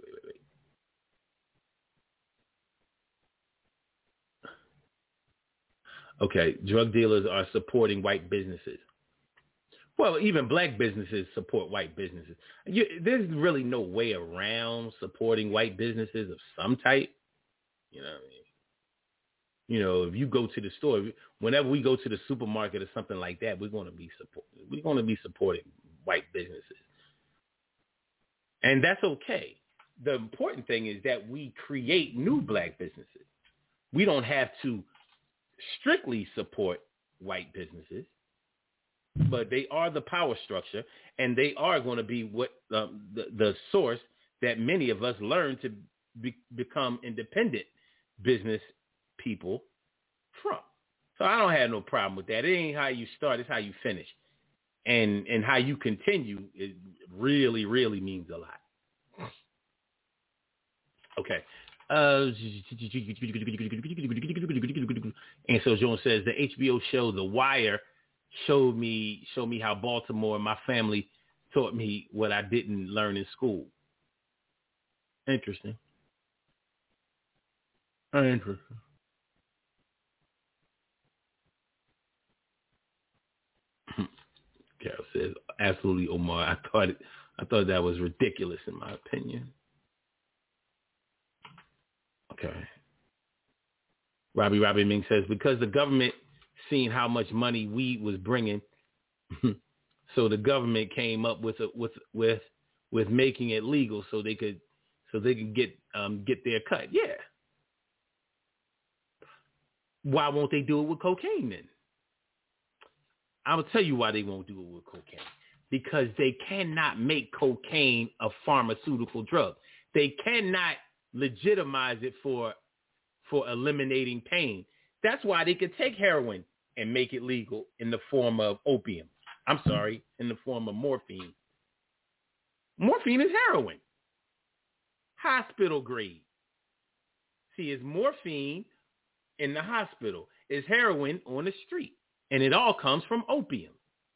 Okay, drug dealers are supporting white businesses. Well, even black businesses support white businesses. There's really no way around supporting white businesses of some type. You know what I mean? You know, if you go to the store, whenever we go to the supermarket or something like that, we're going to be supporting white businesses. And that's okay. The important thing is that we create new black businesses. We don't have to strictly support white businesses, but they are the power structure, and they are going to be what the source that many of us learn to become independent business people from. So I don't have no problem with that. It ain't how you start, it's how you finish. And how you continue, it really, really means a lot. Okay. And so Jones says the HBO show The Wire showed me how Baltimore and my family taught me what I didn't learn in school. Interesting. Carol says, absolutely, Omar. I thought that was ridiculous in my opinion. Okay. Robbie Ming says, because the government seen how much money weed was bringing, so the government came up with making it legal so they could get their cut. Yeah. Why won't they do it with cocaine then? I'm gonna tell you why they won't do it with cocaine. Because they cannot make cocaine a pharmaceutical drug. They cannot legitimize it for eliminating pain. That's why they could take heroin and make it legal in the form of opium. I'm sorry, in the form of morphine. Morphine is heroin. Hospital grade. See, it's morphine in the hospital. It's heroin on the street. And it all comes from opium.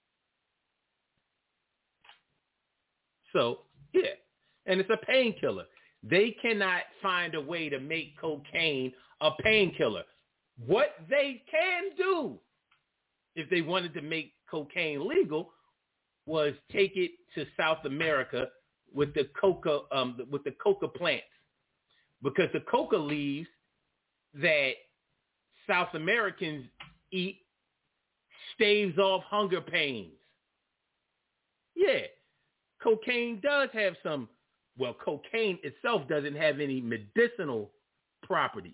So, yeah. And it's a painkiller. They cannot find a way to make cocaine a painkiller. What they can do, if they wanted to make cocaine legal, was take it to South America with the coca plants, because the coca leaves that South Americans eat staves off hunger pains. Yeah, cocaine does have some. Well, cocaine itself doesn't have any medicinal properties.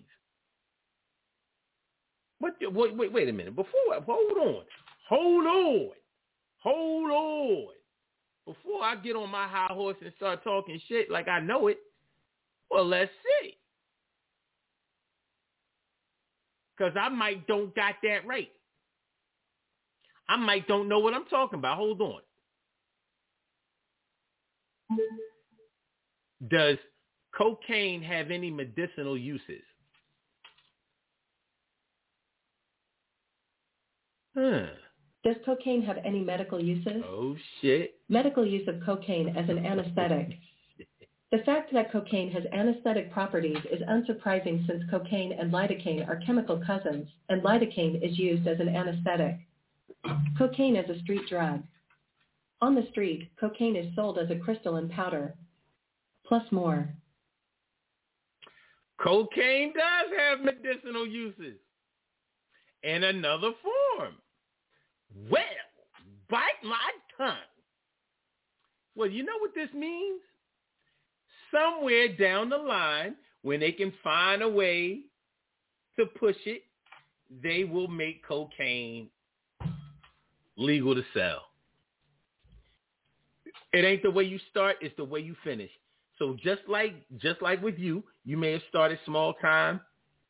Wait a minute. Hold on. Before I get on my high horse and start talking shit like I know it, well, let's see. Because I might don't got that right. I might don't know what I'm talking about. Hold on. Does cocaine have any medicinal uses? Huh. Does cocaine have any medical uses? Oh, shit. Medical use of cocaine as an anesthetic. The fact that cocaine has anesthetic properties is unsurprising since cocaine and lidocaine are chemical cousins, and lidocaine is used as an anesthetic. Cocaine as a street drug. On the street, cocaine is sold as a crystalline powder, plus more. Cocaine does have medicinal uses in another form. Well, bite my tongue. Well, you know what this means? Somewhere down the line, when they can find a way to push it, they will make cocaine legal to sell. It ain't the way you start, it's the way you finish. So just like with you may have started small time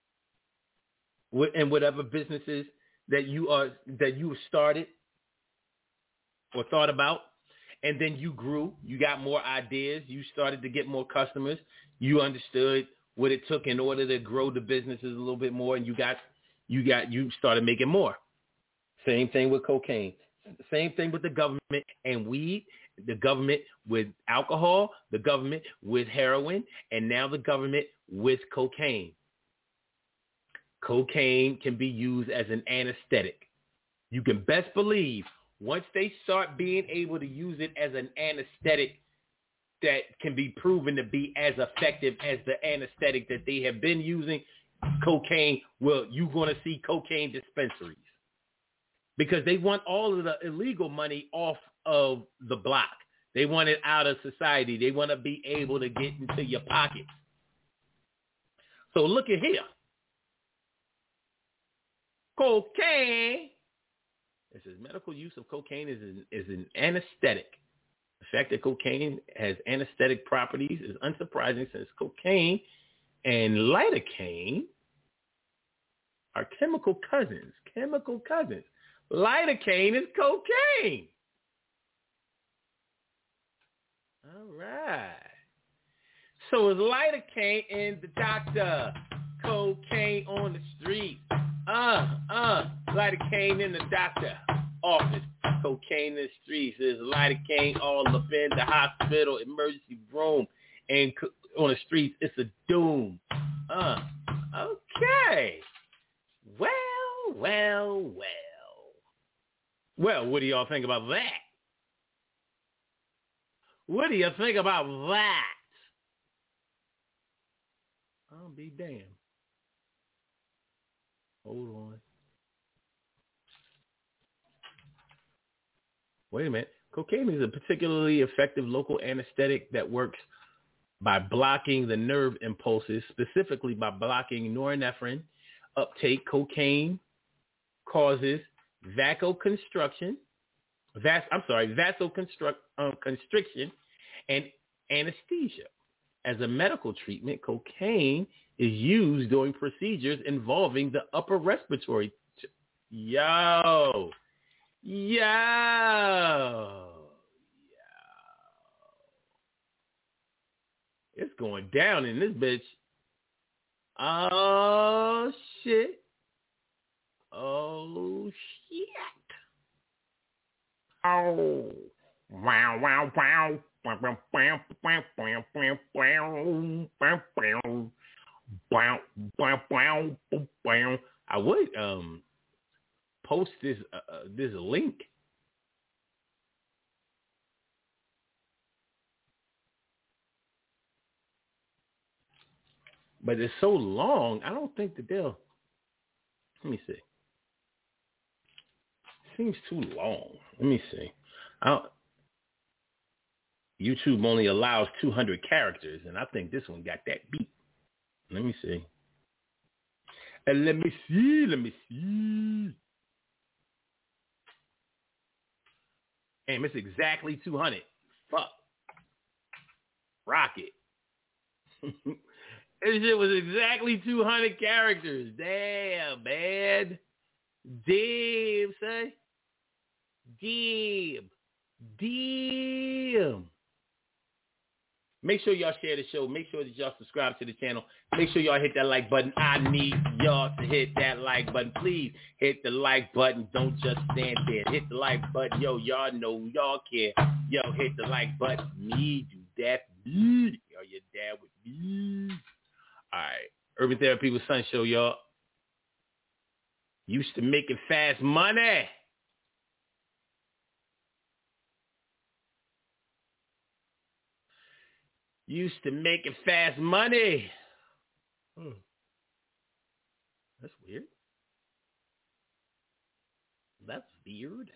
in whatever businesses that you started or thought about, and then you grew, you got more ideas, you started to get more customers, you understood what it took in order to grow the businesses a little bit more, and you started making more. Same thing with cocaine. Same thing with the government and weed, the government with alcohol, the government with heroin, and now the government with cocaine. Cocaine can be used as an anesthetic. You can best believe once they start being able to use it as an anesthetic that can be proven to be as effective as the anesthetic that they have been using, cocaine, well, you're going to see cocaine dispensaries. Because they want all of the illegal money off of the block. They want it out of society. They want to be able to get into your pockets. So look at here. Cocaine. It says medical use of cocaine is an anesthetic. The fact that cocaine has anesthetic properties is unsurprising since cocaine and lidocaine are chemical cousins. Chemical cousins. Lidocaine is cocaine. All right. So is lidocaine in the doctor, cocaine on the street. Lidocaine in the doctor office, cocaine in the streets. There's lidocaine all up in the hospital emergency room, and on the streets it's a doom. Okay. Well. Well, what do y'all think about that? What do you think about that? I'll be damned. Hold on. Wait a minute. Cocaine is a particularly effective local anesthetic that works by blocking the nerve impulses, specifically by blocking norepinephrine uptake. Cocaine causes vasoconstriction and anesthesia. As a medical treatment, cocaine is used during procedures involving the upper respiratory. It's going down in this bitch. Oh, shit. Oh, wow. I would post this link. But it's so long, I don't think that they'll. Let me see. Seems too long. Let me see. YouTube only allows 200 characters, and I think this one got that beat. Let me see. Let me see. Damn, it's exactly 200. Fuck. Rocket. This shit was exactly 200 characters. Damn, man. Damn, son. Damn. Make sure y'all share the show. Make sure that y'all subscribe to the channel. Make sure y'all hit that like button. I need y'all to hit that like button. Please hit the like button. Don't just stand there. Hit the like button. Yo, y'all know y'all care. Yo, hit the like button. Me do that. Yo, your dad with me. All right. Urban Therapy with Sun Show, y'all. Used to making fast money. Used to making fast money. That's weird. That's weird.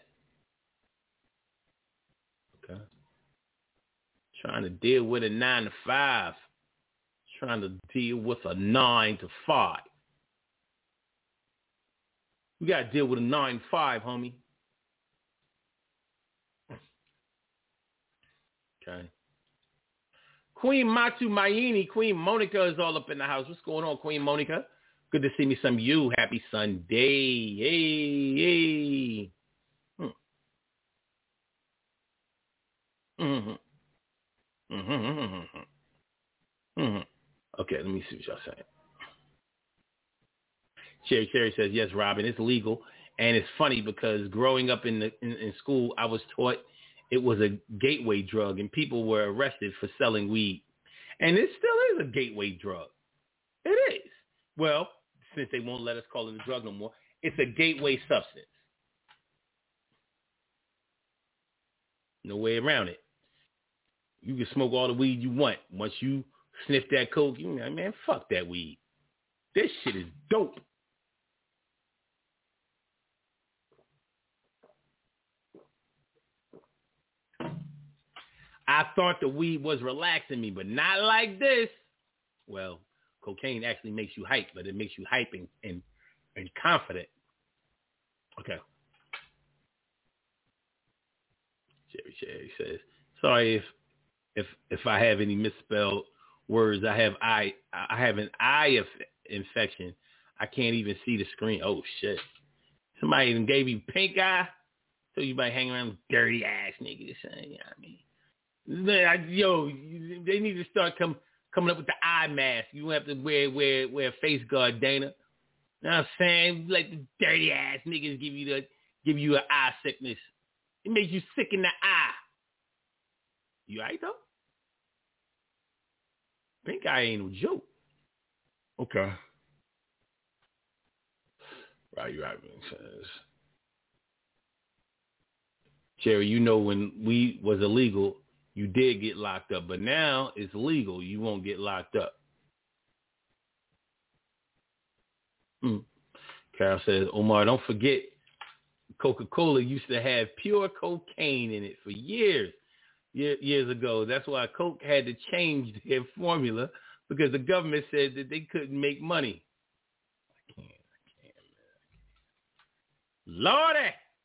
Okay. Trying to deal with a 9 to 5. Trying to deal with a 9 to 5. We got to deal with a 9 to 5, homie. Okay. Queen Matu Mayini, Queen Monica is all up in the house. What's going on, Queen Monica? Good to see me some of you. Happy Sunday. Hey. Okay, let me see what y'all saying. Cherry says, yes, Robin, it's legal. And it's funny because growing up in school, I was taught it was a gateway drug and people were arrested for selling weed. And it still is a gateway drug. It is. Well, since they won't let us call it a drug no more, it's a gateway substance. No way around it. You can smoke all the weed you want. Once you sniff that coke, you like, man, fuck that weed. This shit is dope. I thought the weed was relaxing me, but not like this. Well, cocaine actually makes you hype, but it makes you hype and confident. Okay. Sherry says, sorry if I have any misspelled words. I have an eye infection. I can't even see the screen. Oh shit! Somebody even gave you pink eye. So you might hang around with dirty ass niggas. You know what I mean? Yo, they need to start coming up with the eye mask. You have to wear a face guard, Dana. You know what I'm saying? Like the dirty ass niggas give you an eye sickness. It makes you sick in the eye. You right though? Pink eye ain't no joke. Okay. Right. Cherry, you know when weed was illegal, you did get locked up, but now it's legal. You won't get locked up. Carol says, Omar, don't forget, Coca-Cola used to have pure cocaine in it for years ago. That's why Coke had to change their formula because the government said that they couldn't make money. I can't, man. Lordy!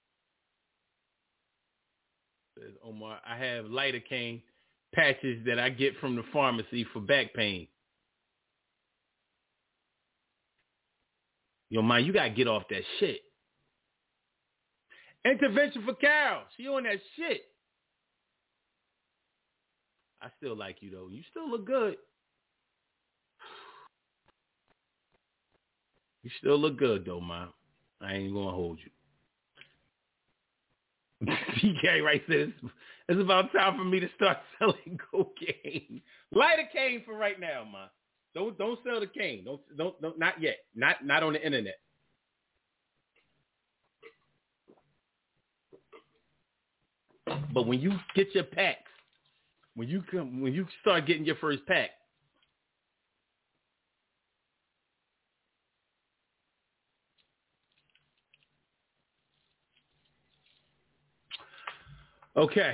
Says Omar, I have lidocaine patches that I get from the pharmacy for back pain. Yo, man, you got to get off that shit. Intervention for Carol. She on that shit. I still like you, though. You still look good. You still look good, though, man. I ain't going to hold you. PK right says, it's about time for me to start selling cocaine. Lidocaine for right now, man. Don't sell the cane. Don't not yet. Not on the internet. But when you get your packs, when you start getting your first pack, okay.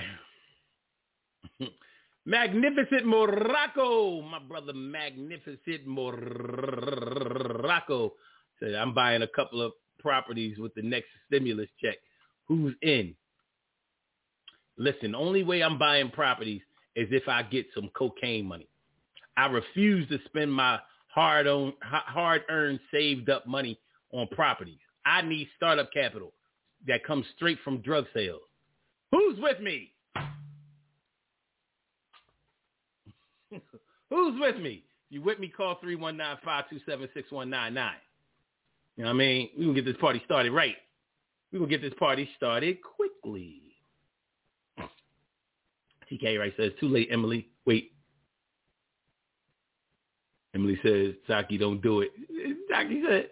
Magnificent Morocco, my brother Magnificent Morocco said, I'm buying a couple of properties with the next stimulus check. Who's in? Listen, the only way I'm buying properties is if I get some cocaine money. I refuse to spend my hard-earned, saved-up money on properties. I need startup capital that comes straight from drug sales. Who's with me? Who's with me? You with me? Call 319-527-6199. You know what I mean? We're going to get this party started right. We're going to get this party started quickly. TK right says, too late, Emily. Wait. Emily says, Saki, don't do it. Saki said,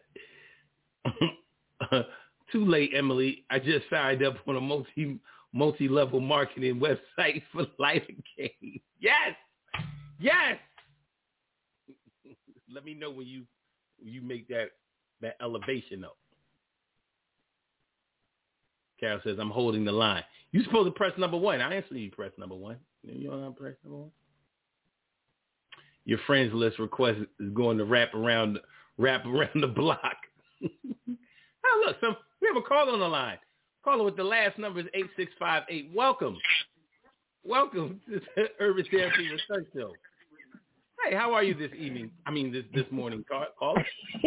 too late, Emily. I just signed up on a multi-level marketing website for lidocaine. Yes. Yes. Let me know when you make that elevation up. Carol says, I'm holding the line. You're supposed to press number 1. I answer you press number 1. You don't have to press number 1. Your friends list request is going to wrap around the block. Oh, look, we have a caller on the line. Caller with the last number is 8658. Welcome to the Urban Therapy Research Show. Hey, how are you this evening? I mean, this morning, caller.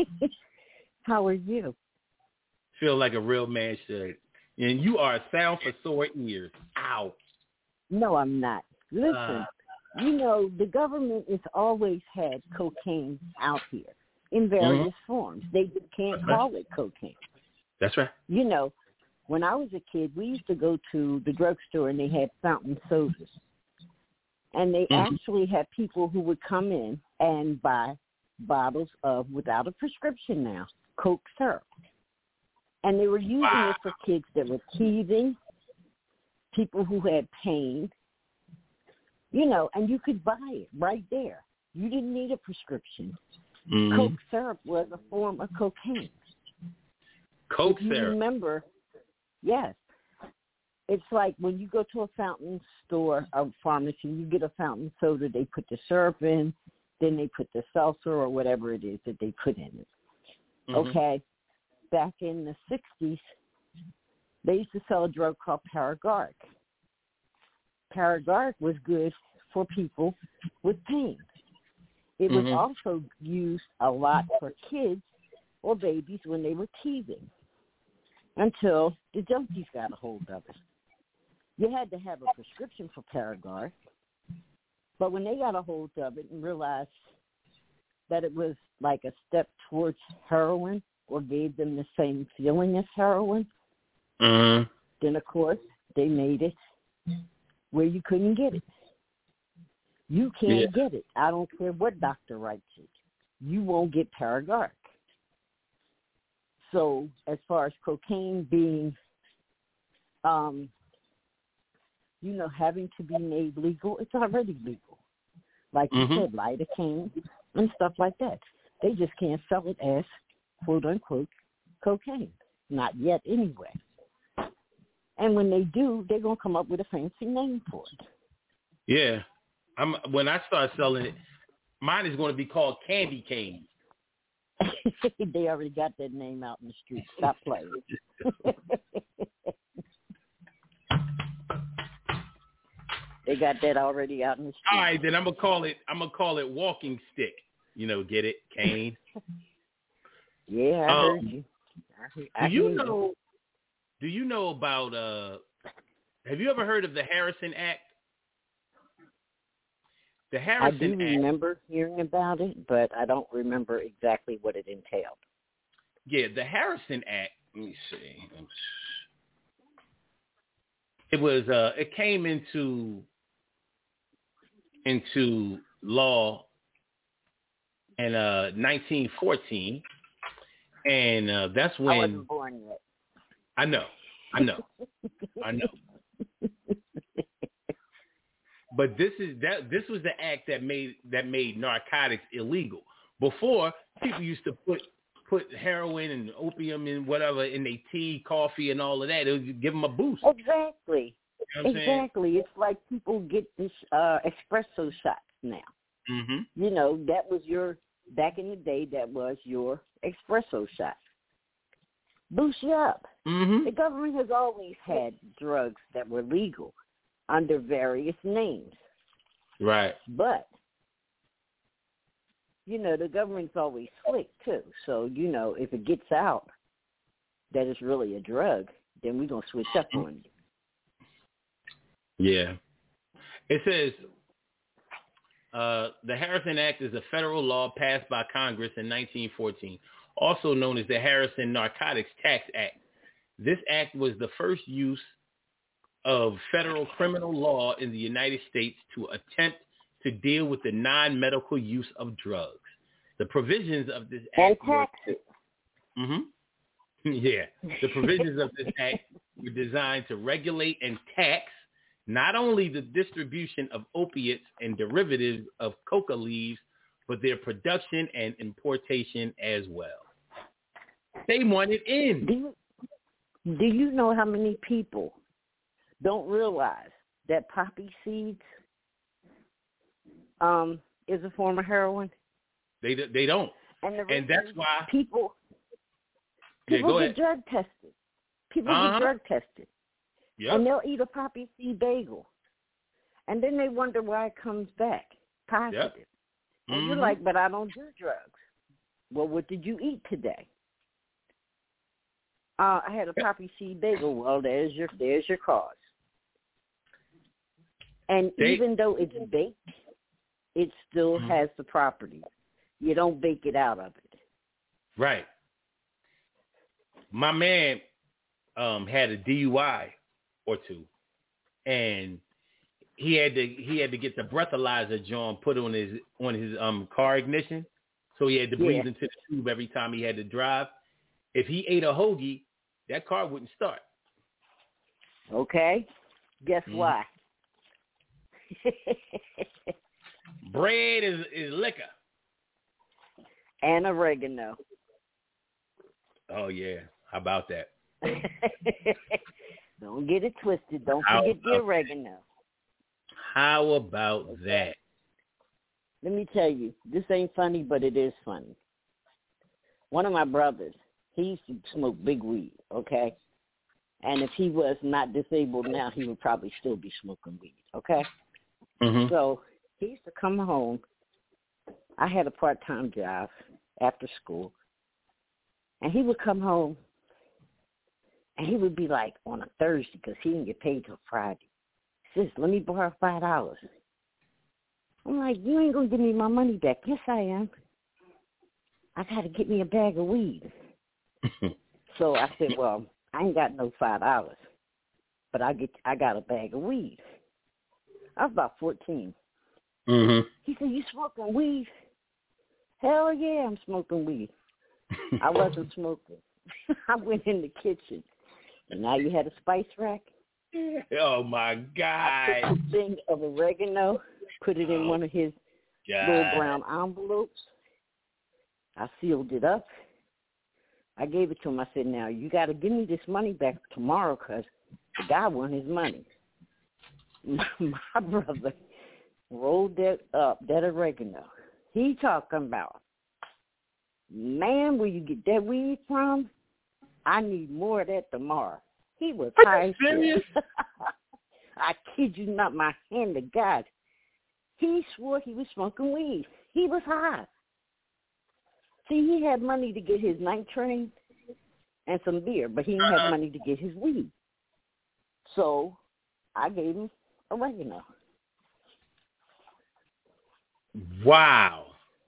How are you? Feel like a real man should. And you are a sound for sore ears. Ow. No, I'm not. Listen, the government has always had cocaine out here in various forms. They just can't call it cocaine. That's right. When I was a kid, we used to go to the drugstore and they had fountain sodas. And they actually had people who would come in and buy bottles of, without a prescription now, Coke syrup. And they were using it for kids that were teething, people who had pain, and you could buy it right there. You didn't need a prescription. Coke syrup was a form of cocaine. Coke syrup. You remember, yes. It's like when you go to a fountain store, a pharmacy, you get a fountain soda, they put the syrup in, then they put the seltzer or whatever it is that they put in it. Okay? Back in the 60s, they used to sell a drug called Paragard. Paragard was good for people with pain. It was also used a lot for kids or babies when they were teething until the junkies got a hold of it. You had to have a prescription for Paragard, but when they got a hold of it and realized that it was like a step towards heroin or gave them the same feeling as heroin, then, of course, they made it where you couldn't get it. You can't get it. I don't care what doctor writes it. You won't get Paragard. So as far as cocaine being, having to be made legal, it's already legal. Like you said, lidocaine and stuff like that. They just can't sell it as, quote unquote, cocaine. Not yet anyway. And when they do, they're going to come up with a fancy name for it. Yeah. When I start selling it, mine is going to be called Candy Cane. They already got that name out in the street. Stop playing. They got that already out in the street. All right, then I'm gonna call it Walking Stick. Get it? Cane. Yeah, I heard you. Do you know about have you ever heard of the Harrison Act? The Harrison I do Act, remember hearing about it, but I don't remember exactly what it entailed. Yeah, the Harrison Act, let me see. It was it came into law in 1914, and that's when I wasn't born yet. I know. But this was the act that made narcotics illegal. Before, people used to put heroin and opium and whatever in their tea, coffee, and all of that. It would give them a boost. Exactly. You know what I'm exactly. Saying? It's like people get this espresso shots now. Mm-hmm. That was back in the day, that was your espresso shot. Boost you up. Mm-hmm. The government has always had drugs that were legal under various names. Right. But, the government's always slick, too. So, if it gets out that it's really a drug, then we're going to switch up on you. Yeah. It says, The Harrison Act is a federal law passed by Congress in 1914, also known as the Harrison Narcotics Tax Act. This act was the first use of federal criminal law in the United States to attempt to deal with the non-medical use of drugs. The provisions of this act the provisions of this act were designed to regulate and tax not only the distribution of opiates and derivatives of coca leaves, but their production and importation as well. They want it in. Do you know how many people don't realize that poppy seeds is a form of heroin? They don't. And that's why people get drug tested. People get drug tested. Yep. And they'll eat a poppy seed bagel. And then they wonder why it comes back positive. Yep. And you're like, but I don't do drugs. Well, what did you eat today? I had a poppy seed bagel. Well, there's your cause. And even though it's baked, it still has the properties. You don't bake it out of it. Right. My man had a DUI or two, and he had to get the breathalyzer John put on his car ignition, so he had to breathe into the tube every time he had to drive. If he ate a hoagie, that car wouldn't start. Okay, guess why? Bread is liquor. And oregano. Oh, yeah. How about that? Don't get it twisted. Don't forget the oregano. How about that? Let me tell you, this ain't funny, but it is funny. One of my brothers, he used to smoke big weed, okay? And if he was not disabled now, he would probably still be smoking weed, okay? Mm-hmm. So he used to come home. I had a part-time job after school. And he would come home, and he would be like on a Thursday because he didn't get paid till Friday. Sis, let me borrow $5. I'm like, you ain't going to give me my money back. Yes, I am. I got to get me a bag of weed. So I said, well, I ain't got no $5, but I got a bag of weed. I was about 14. Mm-hmm. He said, you smoking weed? Hell yeah, I'm smoking weed. I wasn't smoking. I went in the kitchen, and now you had a spice rack. Oh, my God. I took a thing of oregano, put it in one of his little brown envelopes. I sealed it up. I gave it to him. I said, now, you got to give me this money back tomorrow because the guy won his money. My brother rolled that up, that oregano. He talking about, man, where you get that weed from? I need more of that tomorrow. He was high as shit. I kid you not, my hand to God. He swore he was smoking weed. He was high. See, he had money to get his night train and some beer, but he didn't have money to get his weed. So I gave him oregano. Wow.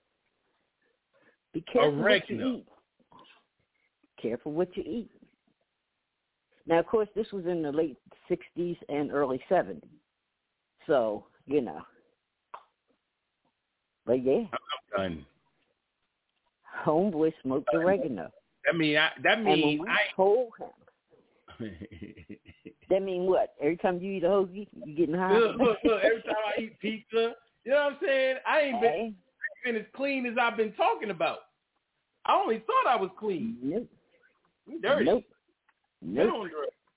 Be careful what you eat. Careful what you eat. Now, of course, this was in the late 60s and early 70s. So, you know. But, yeah. I'm done. Homeboy smoked oregano. That means I told him. That mean what? Every time you eat a hoagie, you getting high? Look, every time I eat pizza, you know what I'm saying? I ain't been as clean as I've been talking about. I only thought I was clean. Nope. I'm dirty. Nope.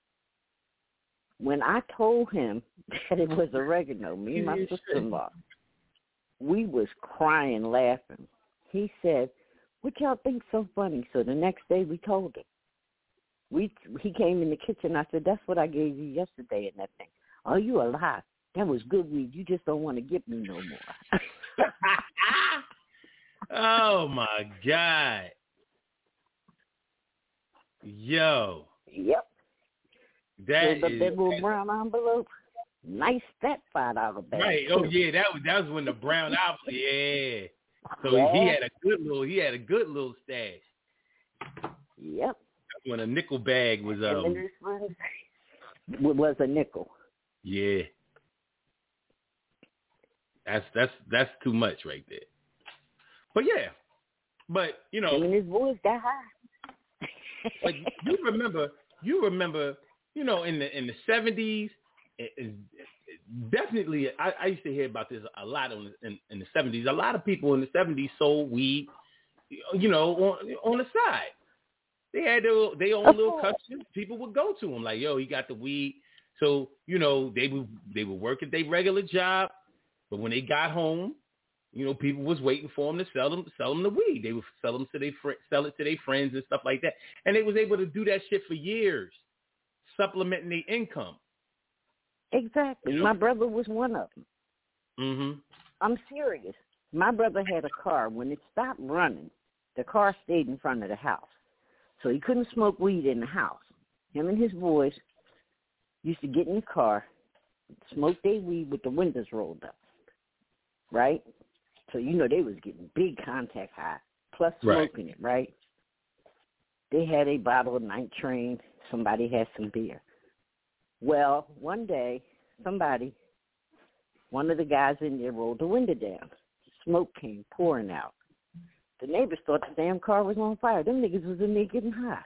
When I told him that it was oregano, me and my sister-in-law, we was crying, laughing. He said, what y'all think so funny? So the next day we told him. He came in the kitchen. I said, that's what I gave you yesterday and that thing. Oh, you a lie. That was good weed. You just don't want to give me no more. Oh, my God. Yo. Yep. That little brown envelope. Nice fat $5 bag. Right. Oh yeah, that was when the brown apple. Yeah. So he had a good little stash. Yep. That's when a nickel bag was was a nickel. Yeah. That's too much right there. But yeah. But you know, his voice got high. But you remember, you know, in the 70s, definitely, I used to hear about this a lot in the 70s. A lot of people in the 70s sold weed, you know, on the side. They had their own little customers. People would go to them like, yo, he got the weed. So, you know, they would work at their regular job, but when they got home, you know, people was waiting for them to sell them the weed. They would sell it to their friends and stuff like that. And they was able to do that shit for years, supplementing their income. Exactly. You know? My brother was one of them. Mm-hmm. I'm serious. My brother had a car. When it stopped running, the car stayed in front of the house. So he couldn't smoke weed in the house. Him and his boys used to get in the car, smoke their weed with the windows rolled up, right? So, you know, they was getting big contact high, plus smoking it, right? They had a bottle of Night Train. Somebody had some beer. Well, one day, one of the guys in there rolled the window down. Smoke came pouring out. The neighbors thought the damn car was on fire. Them niggas was in there getting high.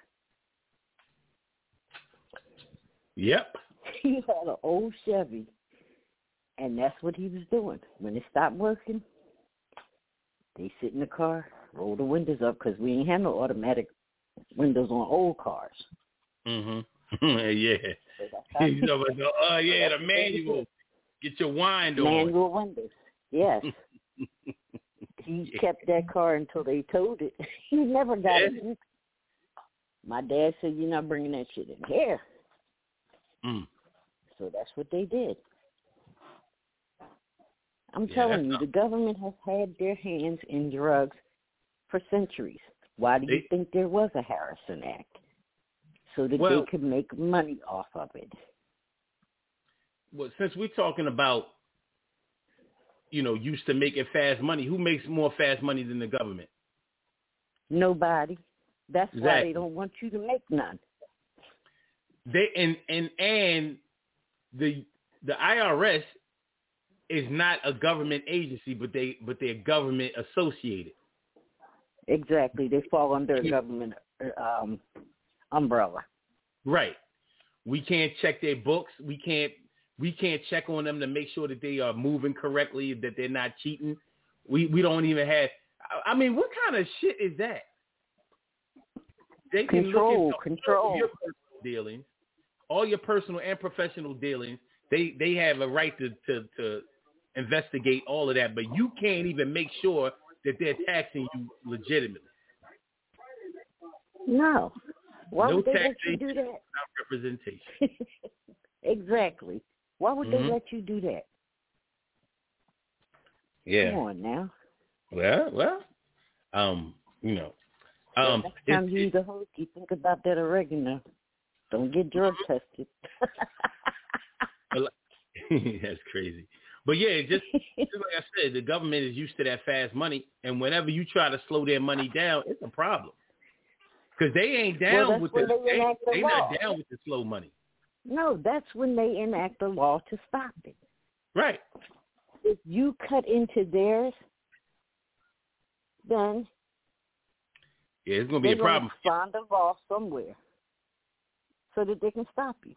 Yep. He had an old Chevy, and that's what he was doing. When it stopped working, they sit in the car, roll the windows up, because we ain't had no automatic windows on old cars. Mm-hmm. Yeah. So you know, the manual. Get your wind on. Manual windows. Yes. He kept that car until they towed it. He never got it. My dad said, "You're not bringing that shit in here." So that's what they did. I'm telling you, the government has had their hands in drugs for centuries. Why do you think there was a Harrison Act? So that they could make money off of it. Well, since we're talking about, you know, used to making fast money, who makes more fast money than the government? Nobody. That's why they don't want you to make none. They and the IRS is not a government agency, but they're government associated. Exactly. They fall under a government umbrella. Right. We can't check their books. We can't check on them to make sure that they are moving correctly, that they're not cheating. We don't even have. I mean, what kind of shit is that? They can look at all your personal dealings, all your personal and professional dealings. They have a right to investigate all of that, but you can't even make sure that they're taxing you legitimately. No. Why would they let you do that? Not representation. Exactly. Why would they let you do that? Yeah. Come on now. Well, you know. Next time you eat a hoagie, think about that oregano. Don't get drug tested. That's crazy. But yeah, just like I said, the government is used to that fast money, and whenever you try to slow their money down, it's a problem. Because they ain't down with the they not down with the slow money. No, that's when they enact the law to stop it. Right. If you cut into theirs, then it's going to be a problem. Find a law somewhere so that they can stop you.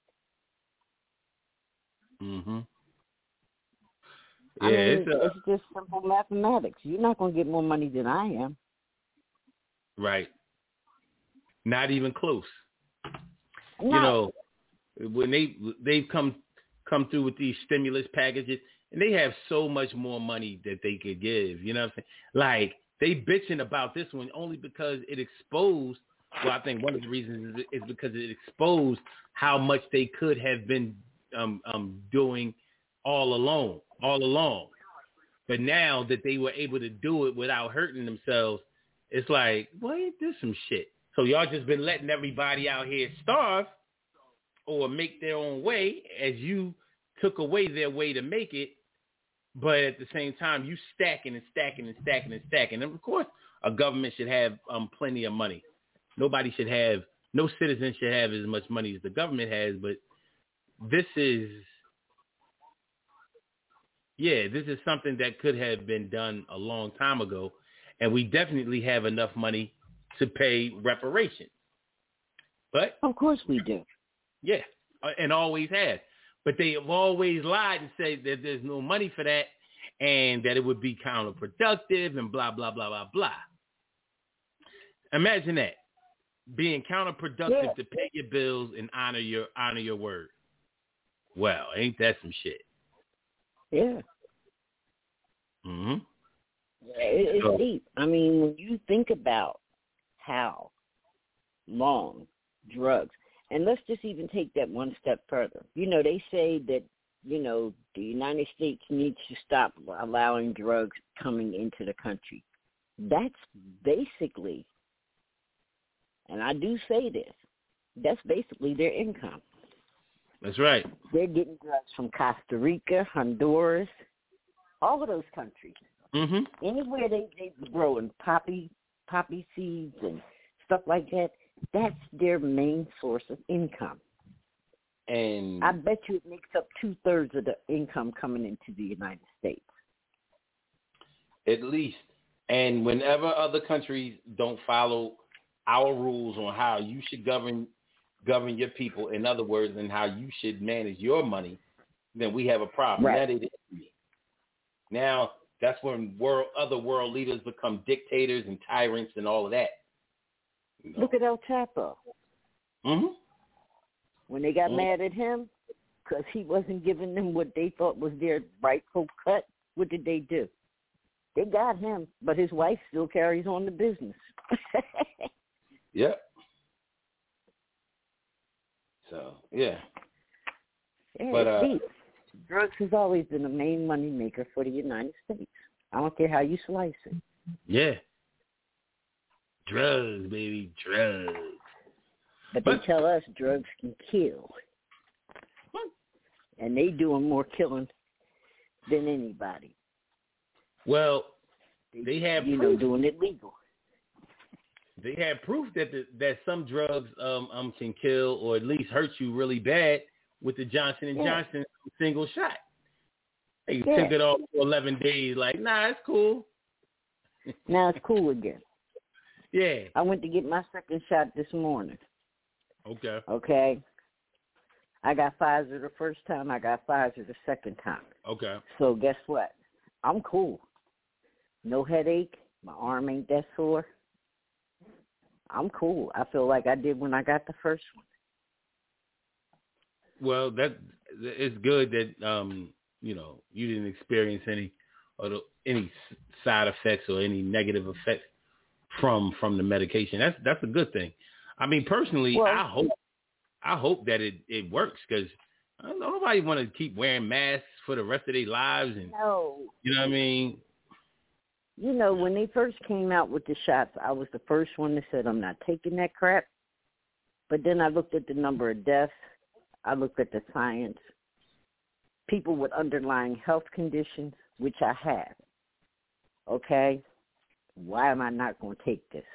Mm-hmm. Yeah, it's just simple mathematics. You're not going to get more money than I am. Right. Not even close. No. You know, when they've come through with these stimulus packages, and they have so much more money that they could give. You know what I'm saying? Like, they bitching about this one only because it exposed. Well, I think one of the reasons is because it exposed how much they could have been doing all along. But now that they were able to do it without hurting themselves, it's like, well, ain't this some shit? So y'all just been letting everybody out here starve or make their own way as you took away their way to make it, but at the same time, you stacking and stacking and stacking and stacking. And of course, a government should have plenty of money. No citizen should have as much money as the government has, but this is something that could have been done a long time ago, and we definitely have enough money to pay reparations. But of course we do. Yeah, and always have. But they have always lied and said that there's no money for that and that it would be counterproductive and blah, blah, blah, blah, blah. Imagine that, being counterproductive to pay your bills and honor your word. Well, ain't that some shit? Yeah. Mm-hmm. It's deep. I mean, when you think about how long drugs, and let's just even take that one step further. You know, they say that, you know, the United States needs to stop allowing drugs coming into the country. That's basically, and I do say this, that's basically their income. That's right. They're getting drugs from Costa Rica, Honduras, all of those countries. Mm-hmm. Anywhere they growing poppy seeds and stuff like that, that's their main source of income. And I bet you it makes up 2/3 of the income coming into the United States. At least. And whenever other countries don't follow our rules on how you should govern your people, in other words, and how you should manage your money, then we have a problem. Right. Now that's when other world leaders become dictators and tyrants and all of that. You know? Look at El Chapo. Mm-hmm. When they got mad at him because he wasn't giving them what they thought was their rightful cut, what did they do? They got him, but his wife still carries on the business. Yep. So, yeah. But drugs has always been the main money maker for the United States. I don't care how you slice it. Yeah. Drugs, baby, drugs. But they tell us drugs can kill. And they doing more killing than anybody. Well, they have proof. Doing it legal. They have proof that some drugs can kill or at least hurt you really bad with the Johnson & Johnson single shot. They took it off for 11 days. Like, nah, it's cool. Now it's cool again. Yeah. I went to get my second shot this morning. Okay. I got Pfizer the first time. I got Pfizer the second time. Okay. So guess what? I'm cool. No headache. My arm ain't that sore. I'm cool. I feel like I did when I got the first one. Well, that it's good that you didn't experience any side effects or any negative effects from the medication. That's a good thing. I mean, personally, I hope that it works because nobody want to keep wearing masks for the rest of their lives. And you know what I mean? You know, when they first came out with the shots, I was the first one that said, I'm not taking that crap. But then I looked at the number of deaths. I looked at the science. People with underlying health conditions, which I have. Okay? Why am I not going to take this?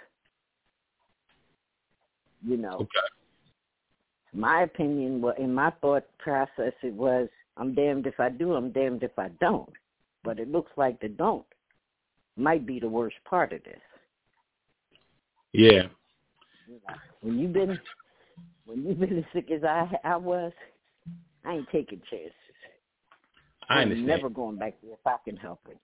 Okay. My opinion, in my thought process, it was, I'm damned if I do, I'm damned if I don't. But it looks like the don't might be the worst part of this. Yeah. When you've been as sick as I was, I ain't taking chances. I understand. I'm never going back there if I can help it.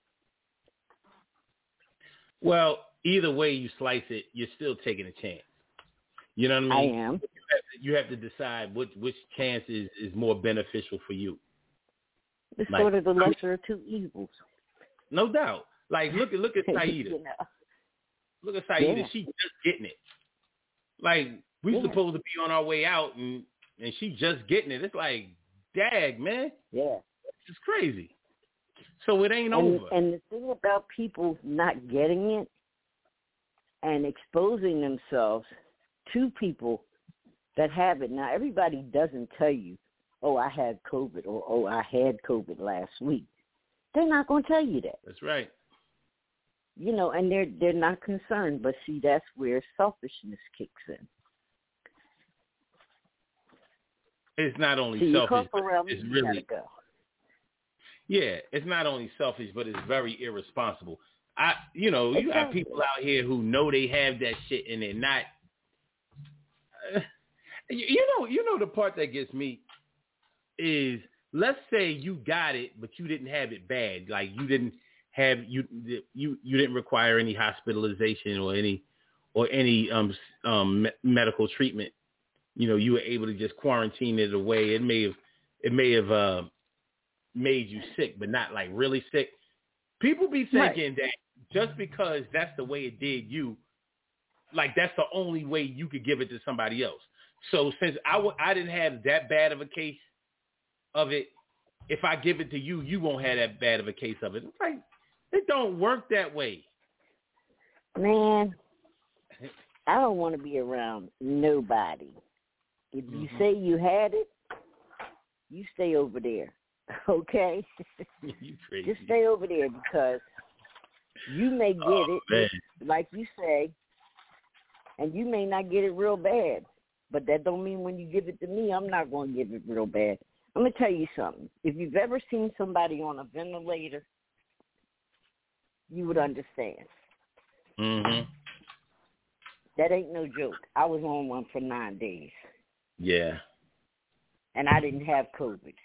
Well, either way you slice it, you're still taking a chance. You know what I mean? I am. You have to decide which chance is more beneficial for you. It's sort of the lesser of two evils. No doubt. Like, look at Saida. Look at Saida. Yeah. She just getting it. Like, we supposed to be on our way out, and she just getting it. It's like, dag, man. Yeah. It's crazy. So it ain't over. And the thing about people not getting it and exposing themselves to people that have it. Now, everybody doesn't tell you oh, I had COVID, or oh, I had COVID last week. They're not going to tell you that. That's right. You know, and they're not concerned. But see, that's where selfishness kicks in. It's not only see, selfish, but it's really go. Yeah, it's not only selfish, but it's very irresponsible. You got people out here who know they have that shit and they're not. You know the part that gets me is, let's say you got it, but you didn't have it bad. Like you didn't require any hospitalization or any medical treatment. You know, you were able to just quarantine it away. It may have made you sick, but not like really sick. People be thinking that just because that's the way it did you, like that's the only way you could give it to somebody else. So since I didn't have that bad of a case of it, if I give it to you, you won't have that bad of a case of it. It's like, it don't work that way. Man, I don't want to be around nobody. If you say you had it, you stay over there, okay? You crazy. Just stay over there, because you may get it, like you say, and you may not get it real bad. But that don't mean when you give it to me, I'm not going to give it real bad. I'm going to tell you something. If you've ever seen somebody on a ventilator, you would understand. Mm-hmm. That ain't no joke. I was on one for 9 days. Yeah. And I didn't have COVID.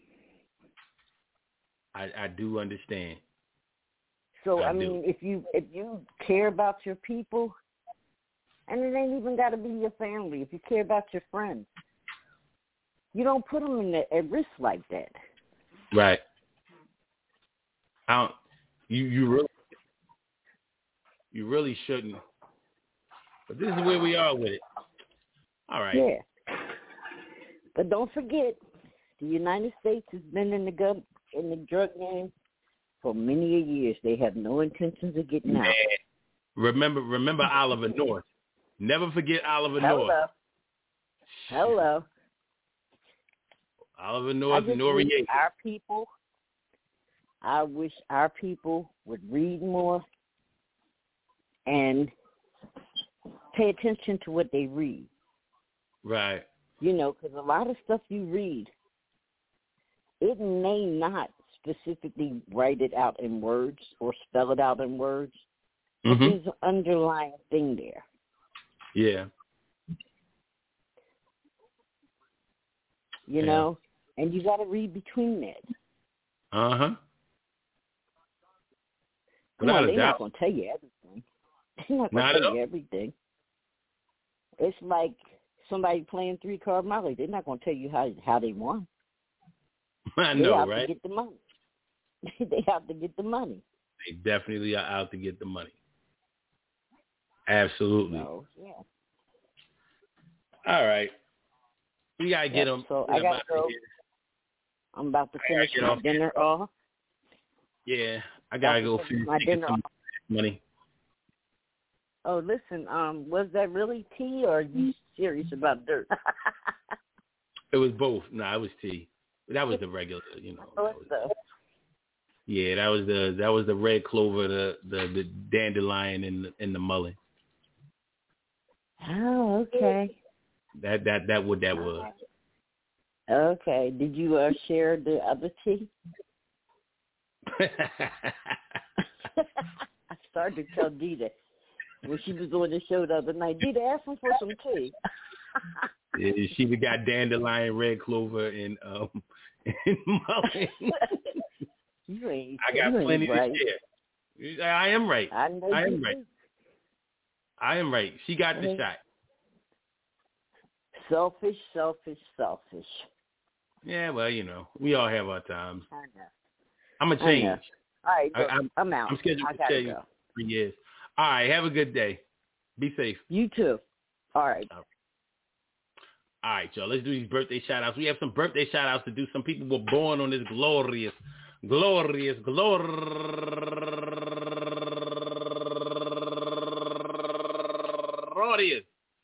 I do understand. So, I mean, if you care about your people, and it ain't even got to be your family, if you care about your friends, you don't put them at risk like that. Right. You really shouldn't. But this is where we are with it. All right. Yeah. But don't forget, the United States has been in the drug game for many years. They have no intentions of getting out. Remember Oliver North. Never forget Oliver North. Hello. Oliver North, Noriega. I wish our people would read more and pay attention to what they read. Right. You know, because a lot of stuff you read, it may not specifically write it out in words or spell it out in words, but there's an underlying thing there. Yeah. You know, and you got to read between that. Uh-huh. They're not going to tell you everything. They're not going to tell you everything. It's like somebody playing 3-card Molly. They're not going to tell you how they won. I know, they have right? To get the money. They have to get the money. They definitely are out to get the money. Absolutely. So, yeah. All right. We got to get them. So I got to go. I'm about to finish my dinner off. Yeah, I got to go finish my dinner off. Money. Oh, listen, was that really tea, or are you serious about dirt? It was both. No, it was tea. That was the regular, Yeah, that was the red clover, the dandelion, and the mullein. Oh, okay. That what that was. Okay. Did you share the other tea? I started to tell Dita when she was on the show the other night. Dita, ask him for some tea. Yeah, she got dandelion, red clover, and mullein. I got plenty to share. I am right. I am right. I am right. She got the shot. Selfish. Yeah, well, you know, we all have our times. I know. I'm going to change. All right, I'm out. I'm scheduled to change for 3 years. All right, have a good day. Be safe. You too. All right. All right, y'all. Let's do these birthday shout-outs. We have some birthday shout-outs to do. Some people were born on this glorious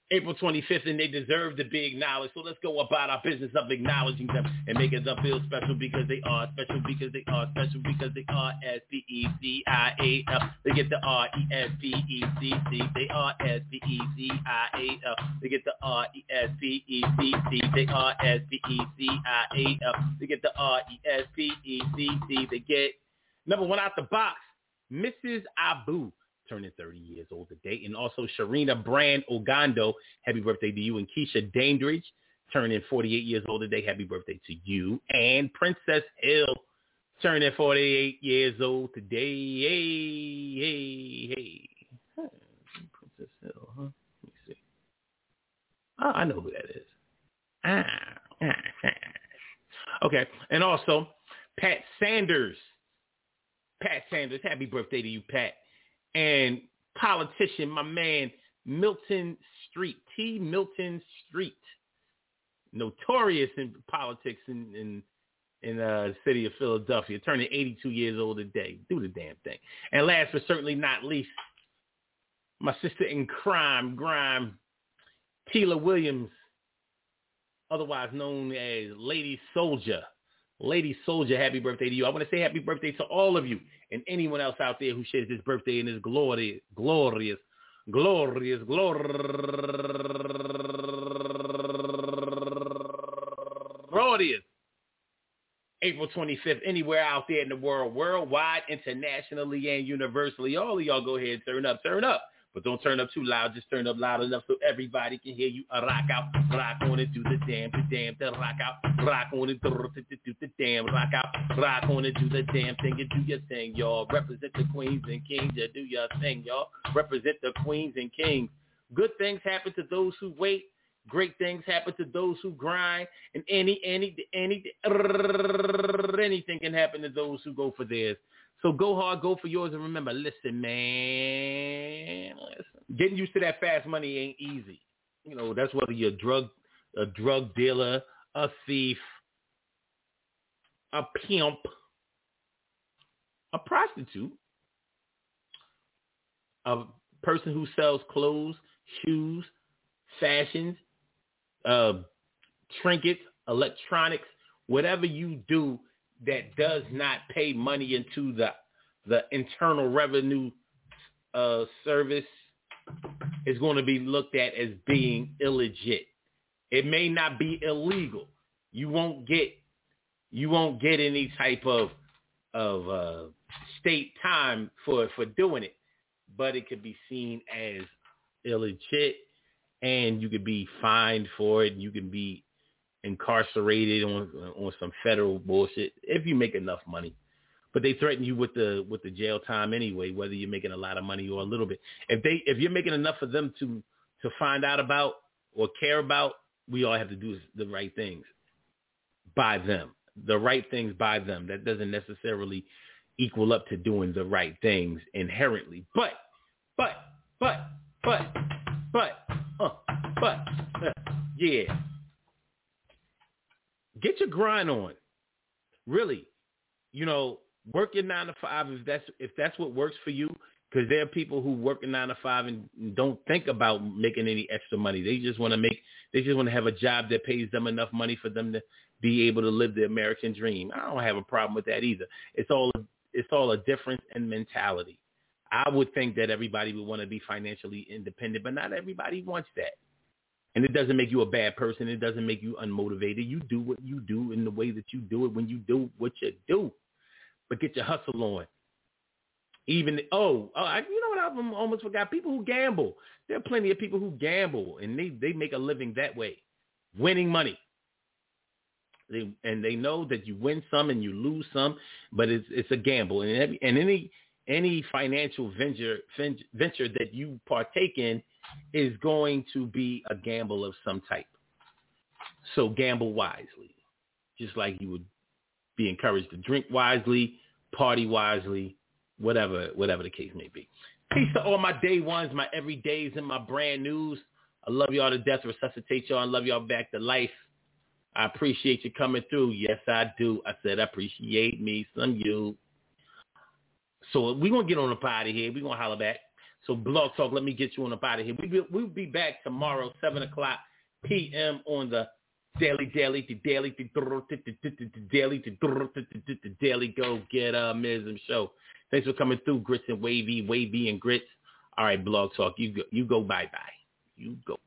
April 25th, and they deserve to be acknowledged. So let's go about our business of acknowledging them and making them feel special because they are special, because they are special, because they are S-P-E-C-I-A-L. They get the R-E-S-P-E-C-C. They are S-P-E-C-I-A-L. They get the R-E-S-P-E-C-C. They are S-P-E-C-I-A-L. They get the R-E-S-P-E-C-C. They get number one out the box, Mrs. Abu, turning 30 years old today. And also Sharina Brand Ogando, happy birthday to you. And Keisha Dandridge, turning 48 years old today. Happy birthday to you. And Princess Hill, turning 48 years old today. Hey. Princess Hill, huh? Let me see. Oh, I know who that is. Okay. And also Pat Sanders. Happy birthday to you, Pat. And politician, my man, Milton Street, T. Milton Street, notorious in politics in the city of Philadelphia, turning 82 years old today. Do the damn thing. And last but certainly not least, my sister in crime, Grime, Tila Williams, otherwise known as Lady Soldier. Lady Soldier, happy birthday to you. I want to say happy birthday to all of you and anyone else out there who shares this birthday in this glorious April 25th, anywhere out there in the world, worldwide, internationally, and universally. All of y'all go ahead and turn up. But don't turn up too loud. Just turn up loud enough so everybody can hear you. Rock out, rock on it, do the damn, rock out, rock on it, do the damn, rock out, rock on it, do the damn thing, you do your thing, y'all. Represent the queens and kings, you do your thing, y'all. Represent the queens and kings. Good things happen to those who wait. Great things happen to those who grind. And anything can happen to those who go for theirs. So go hard, go for yours, and remember, listen, man. Getting used to that fast money ain't easy. You know, that's whether you're a drug dealer, a thief, a pimp, a prostitute, a person who sells clothes, shoes, fashions, trinkets, electronics, whatever you do that does not pay money into the Internal Revenue Service is going to be looked at as being illegit. It may not be illegal. You won't get any type of state time for doing it, but it could be seen as illegit, and you could be fined for it. You can be incarcerated on some federal bullshit if you make enough money. But they threaten you with the jail time anyway, whether you're making a lot of money or a little bit. If you're making enough for them to find out about or care about, we all have to do the right things by them. The right things by them. That doesn't necessarily equal up to doing the right things inherently. But yeah. Get your grind on. Really. You know, work your 9 to 5 if that's what works for you, because there are people who work a 9 to 5 and don't think about making any extra money. They just want to have a job that pays them enough money for them to be able to live the American dream. I don't have a problem with that either. It's all a difference in mentality. I would think that everybody would want to be financially independent, but not everybody wants that. And it doesn't make you a bad person. It doesn't make you unmotivated. You do what you do in the way that you do it when you do what you do. But get your hustle on. You know what? I almost forgot. People who gamble. There are plenty of people who gamble, and they make a living that way, winning money. They know that you win some and you lose some, but it's a gamble. And any financial venture that you partake in is going to be a gamble of some type. So gamble wisely, just like you would be encouraged to drink wisely, party wisely, whatever the case may be. Peace to all my day ones, my everydays, and my brand news. I love y'all to death, resuscitate y'all, and love y'all back to life. I appreciate you coming through. Yes, I do. I said appreciate me some you. So we're going to get on up out of here. We're going to holler back. So Blog Talk, let me get you on up out of here. We'll be back tomorrow, 7 o'clock p.m. on the Daily Go Get Mism Show. Thanks for coming through, Grits and Wavy and Grits. All right, Blog Talk, you go bye-bye. You go.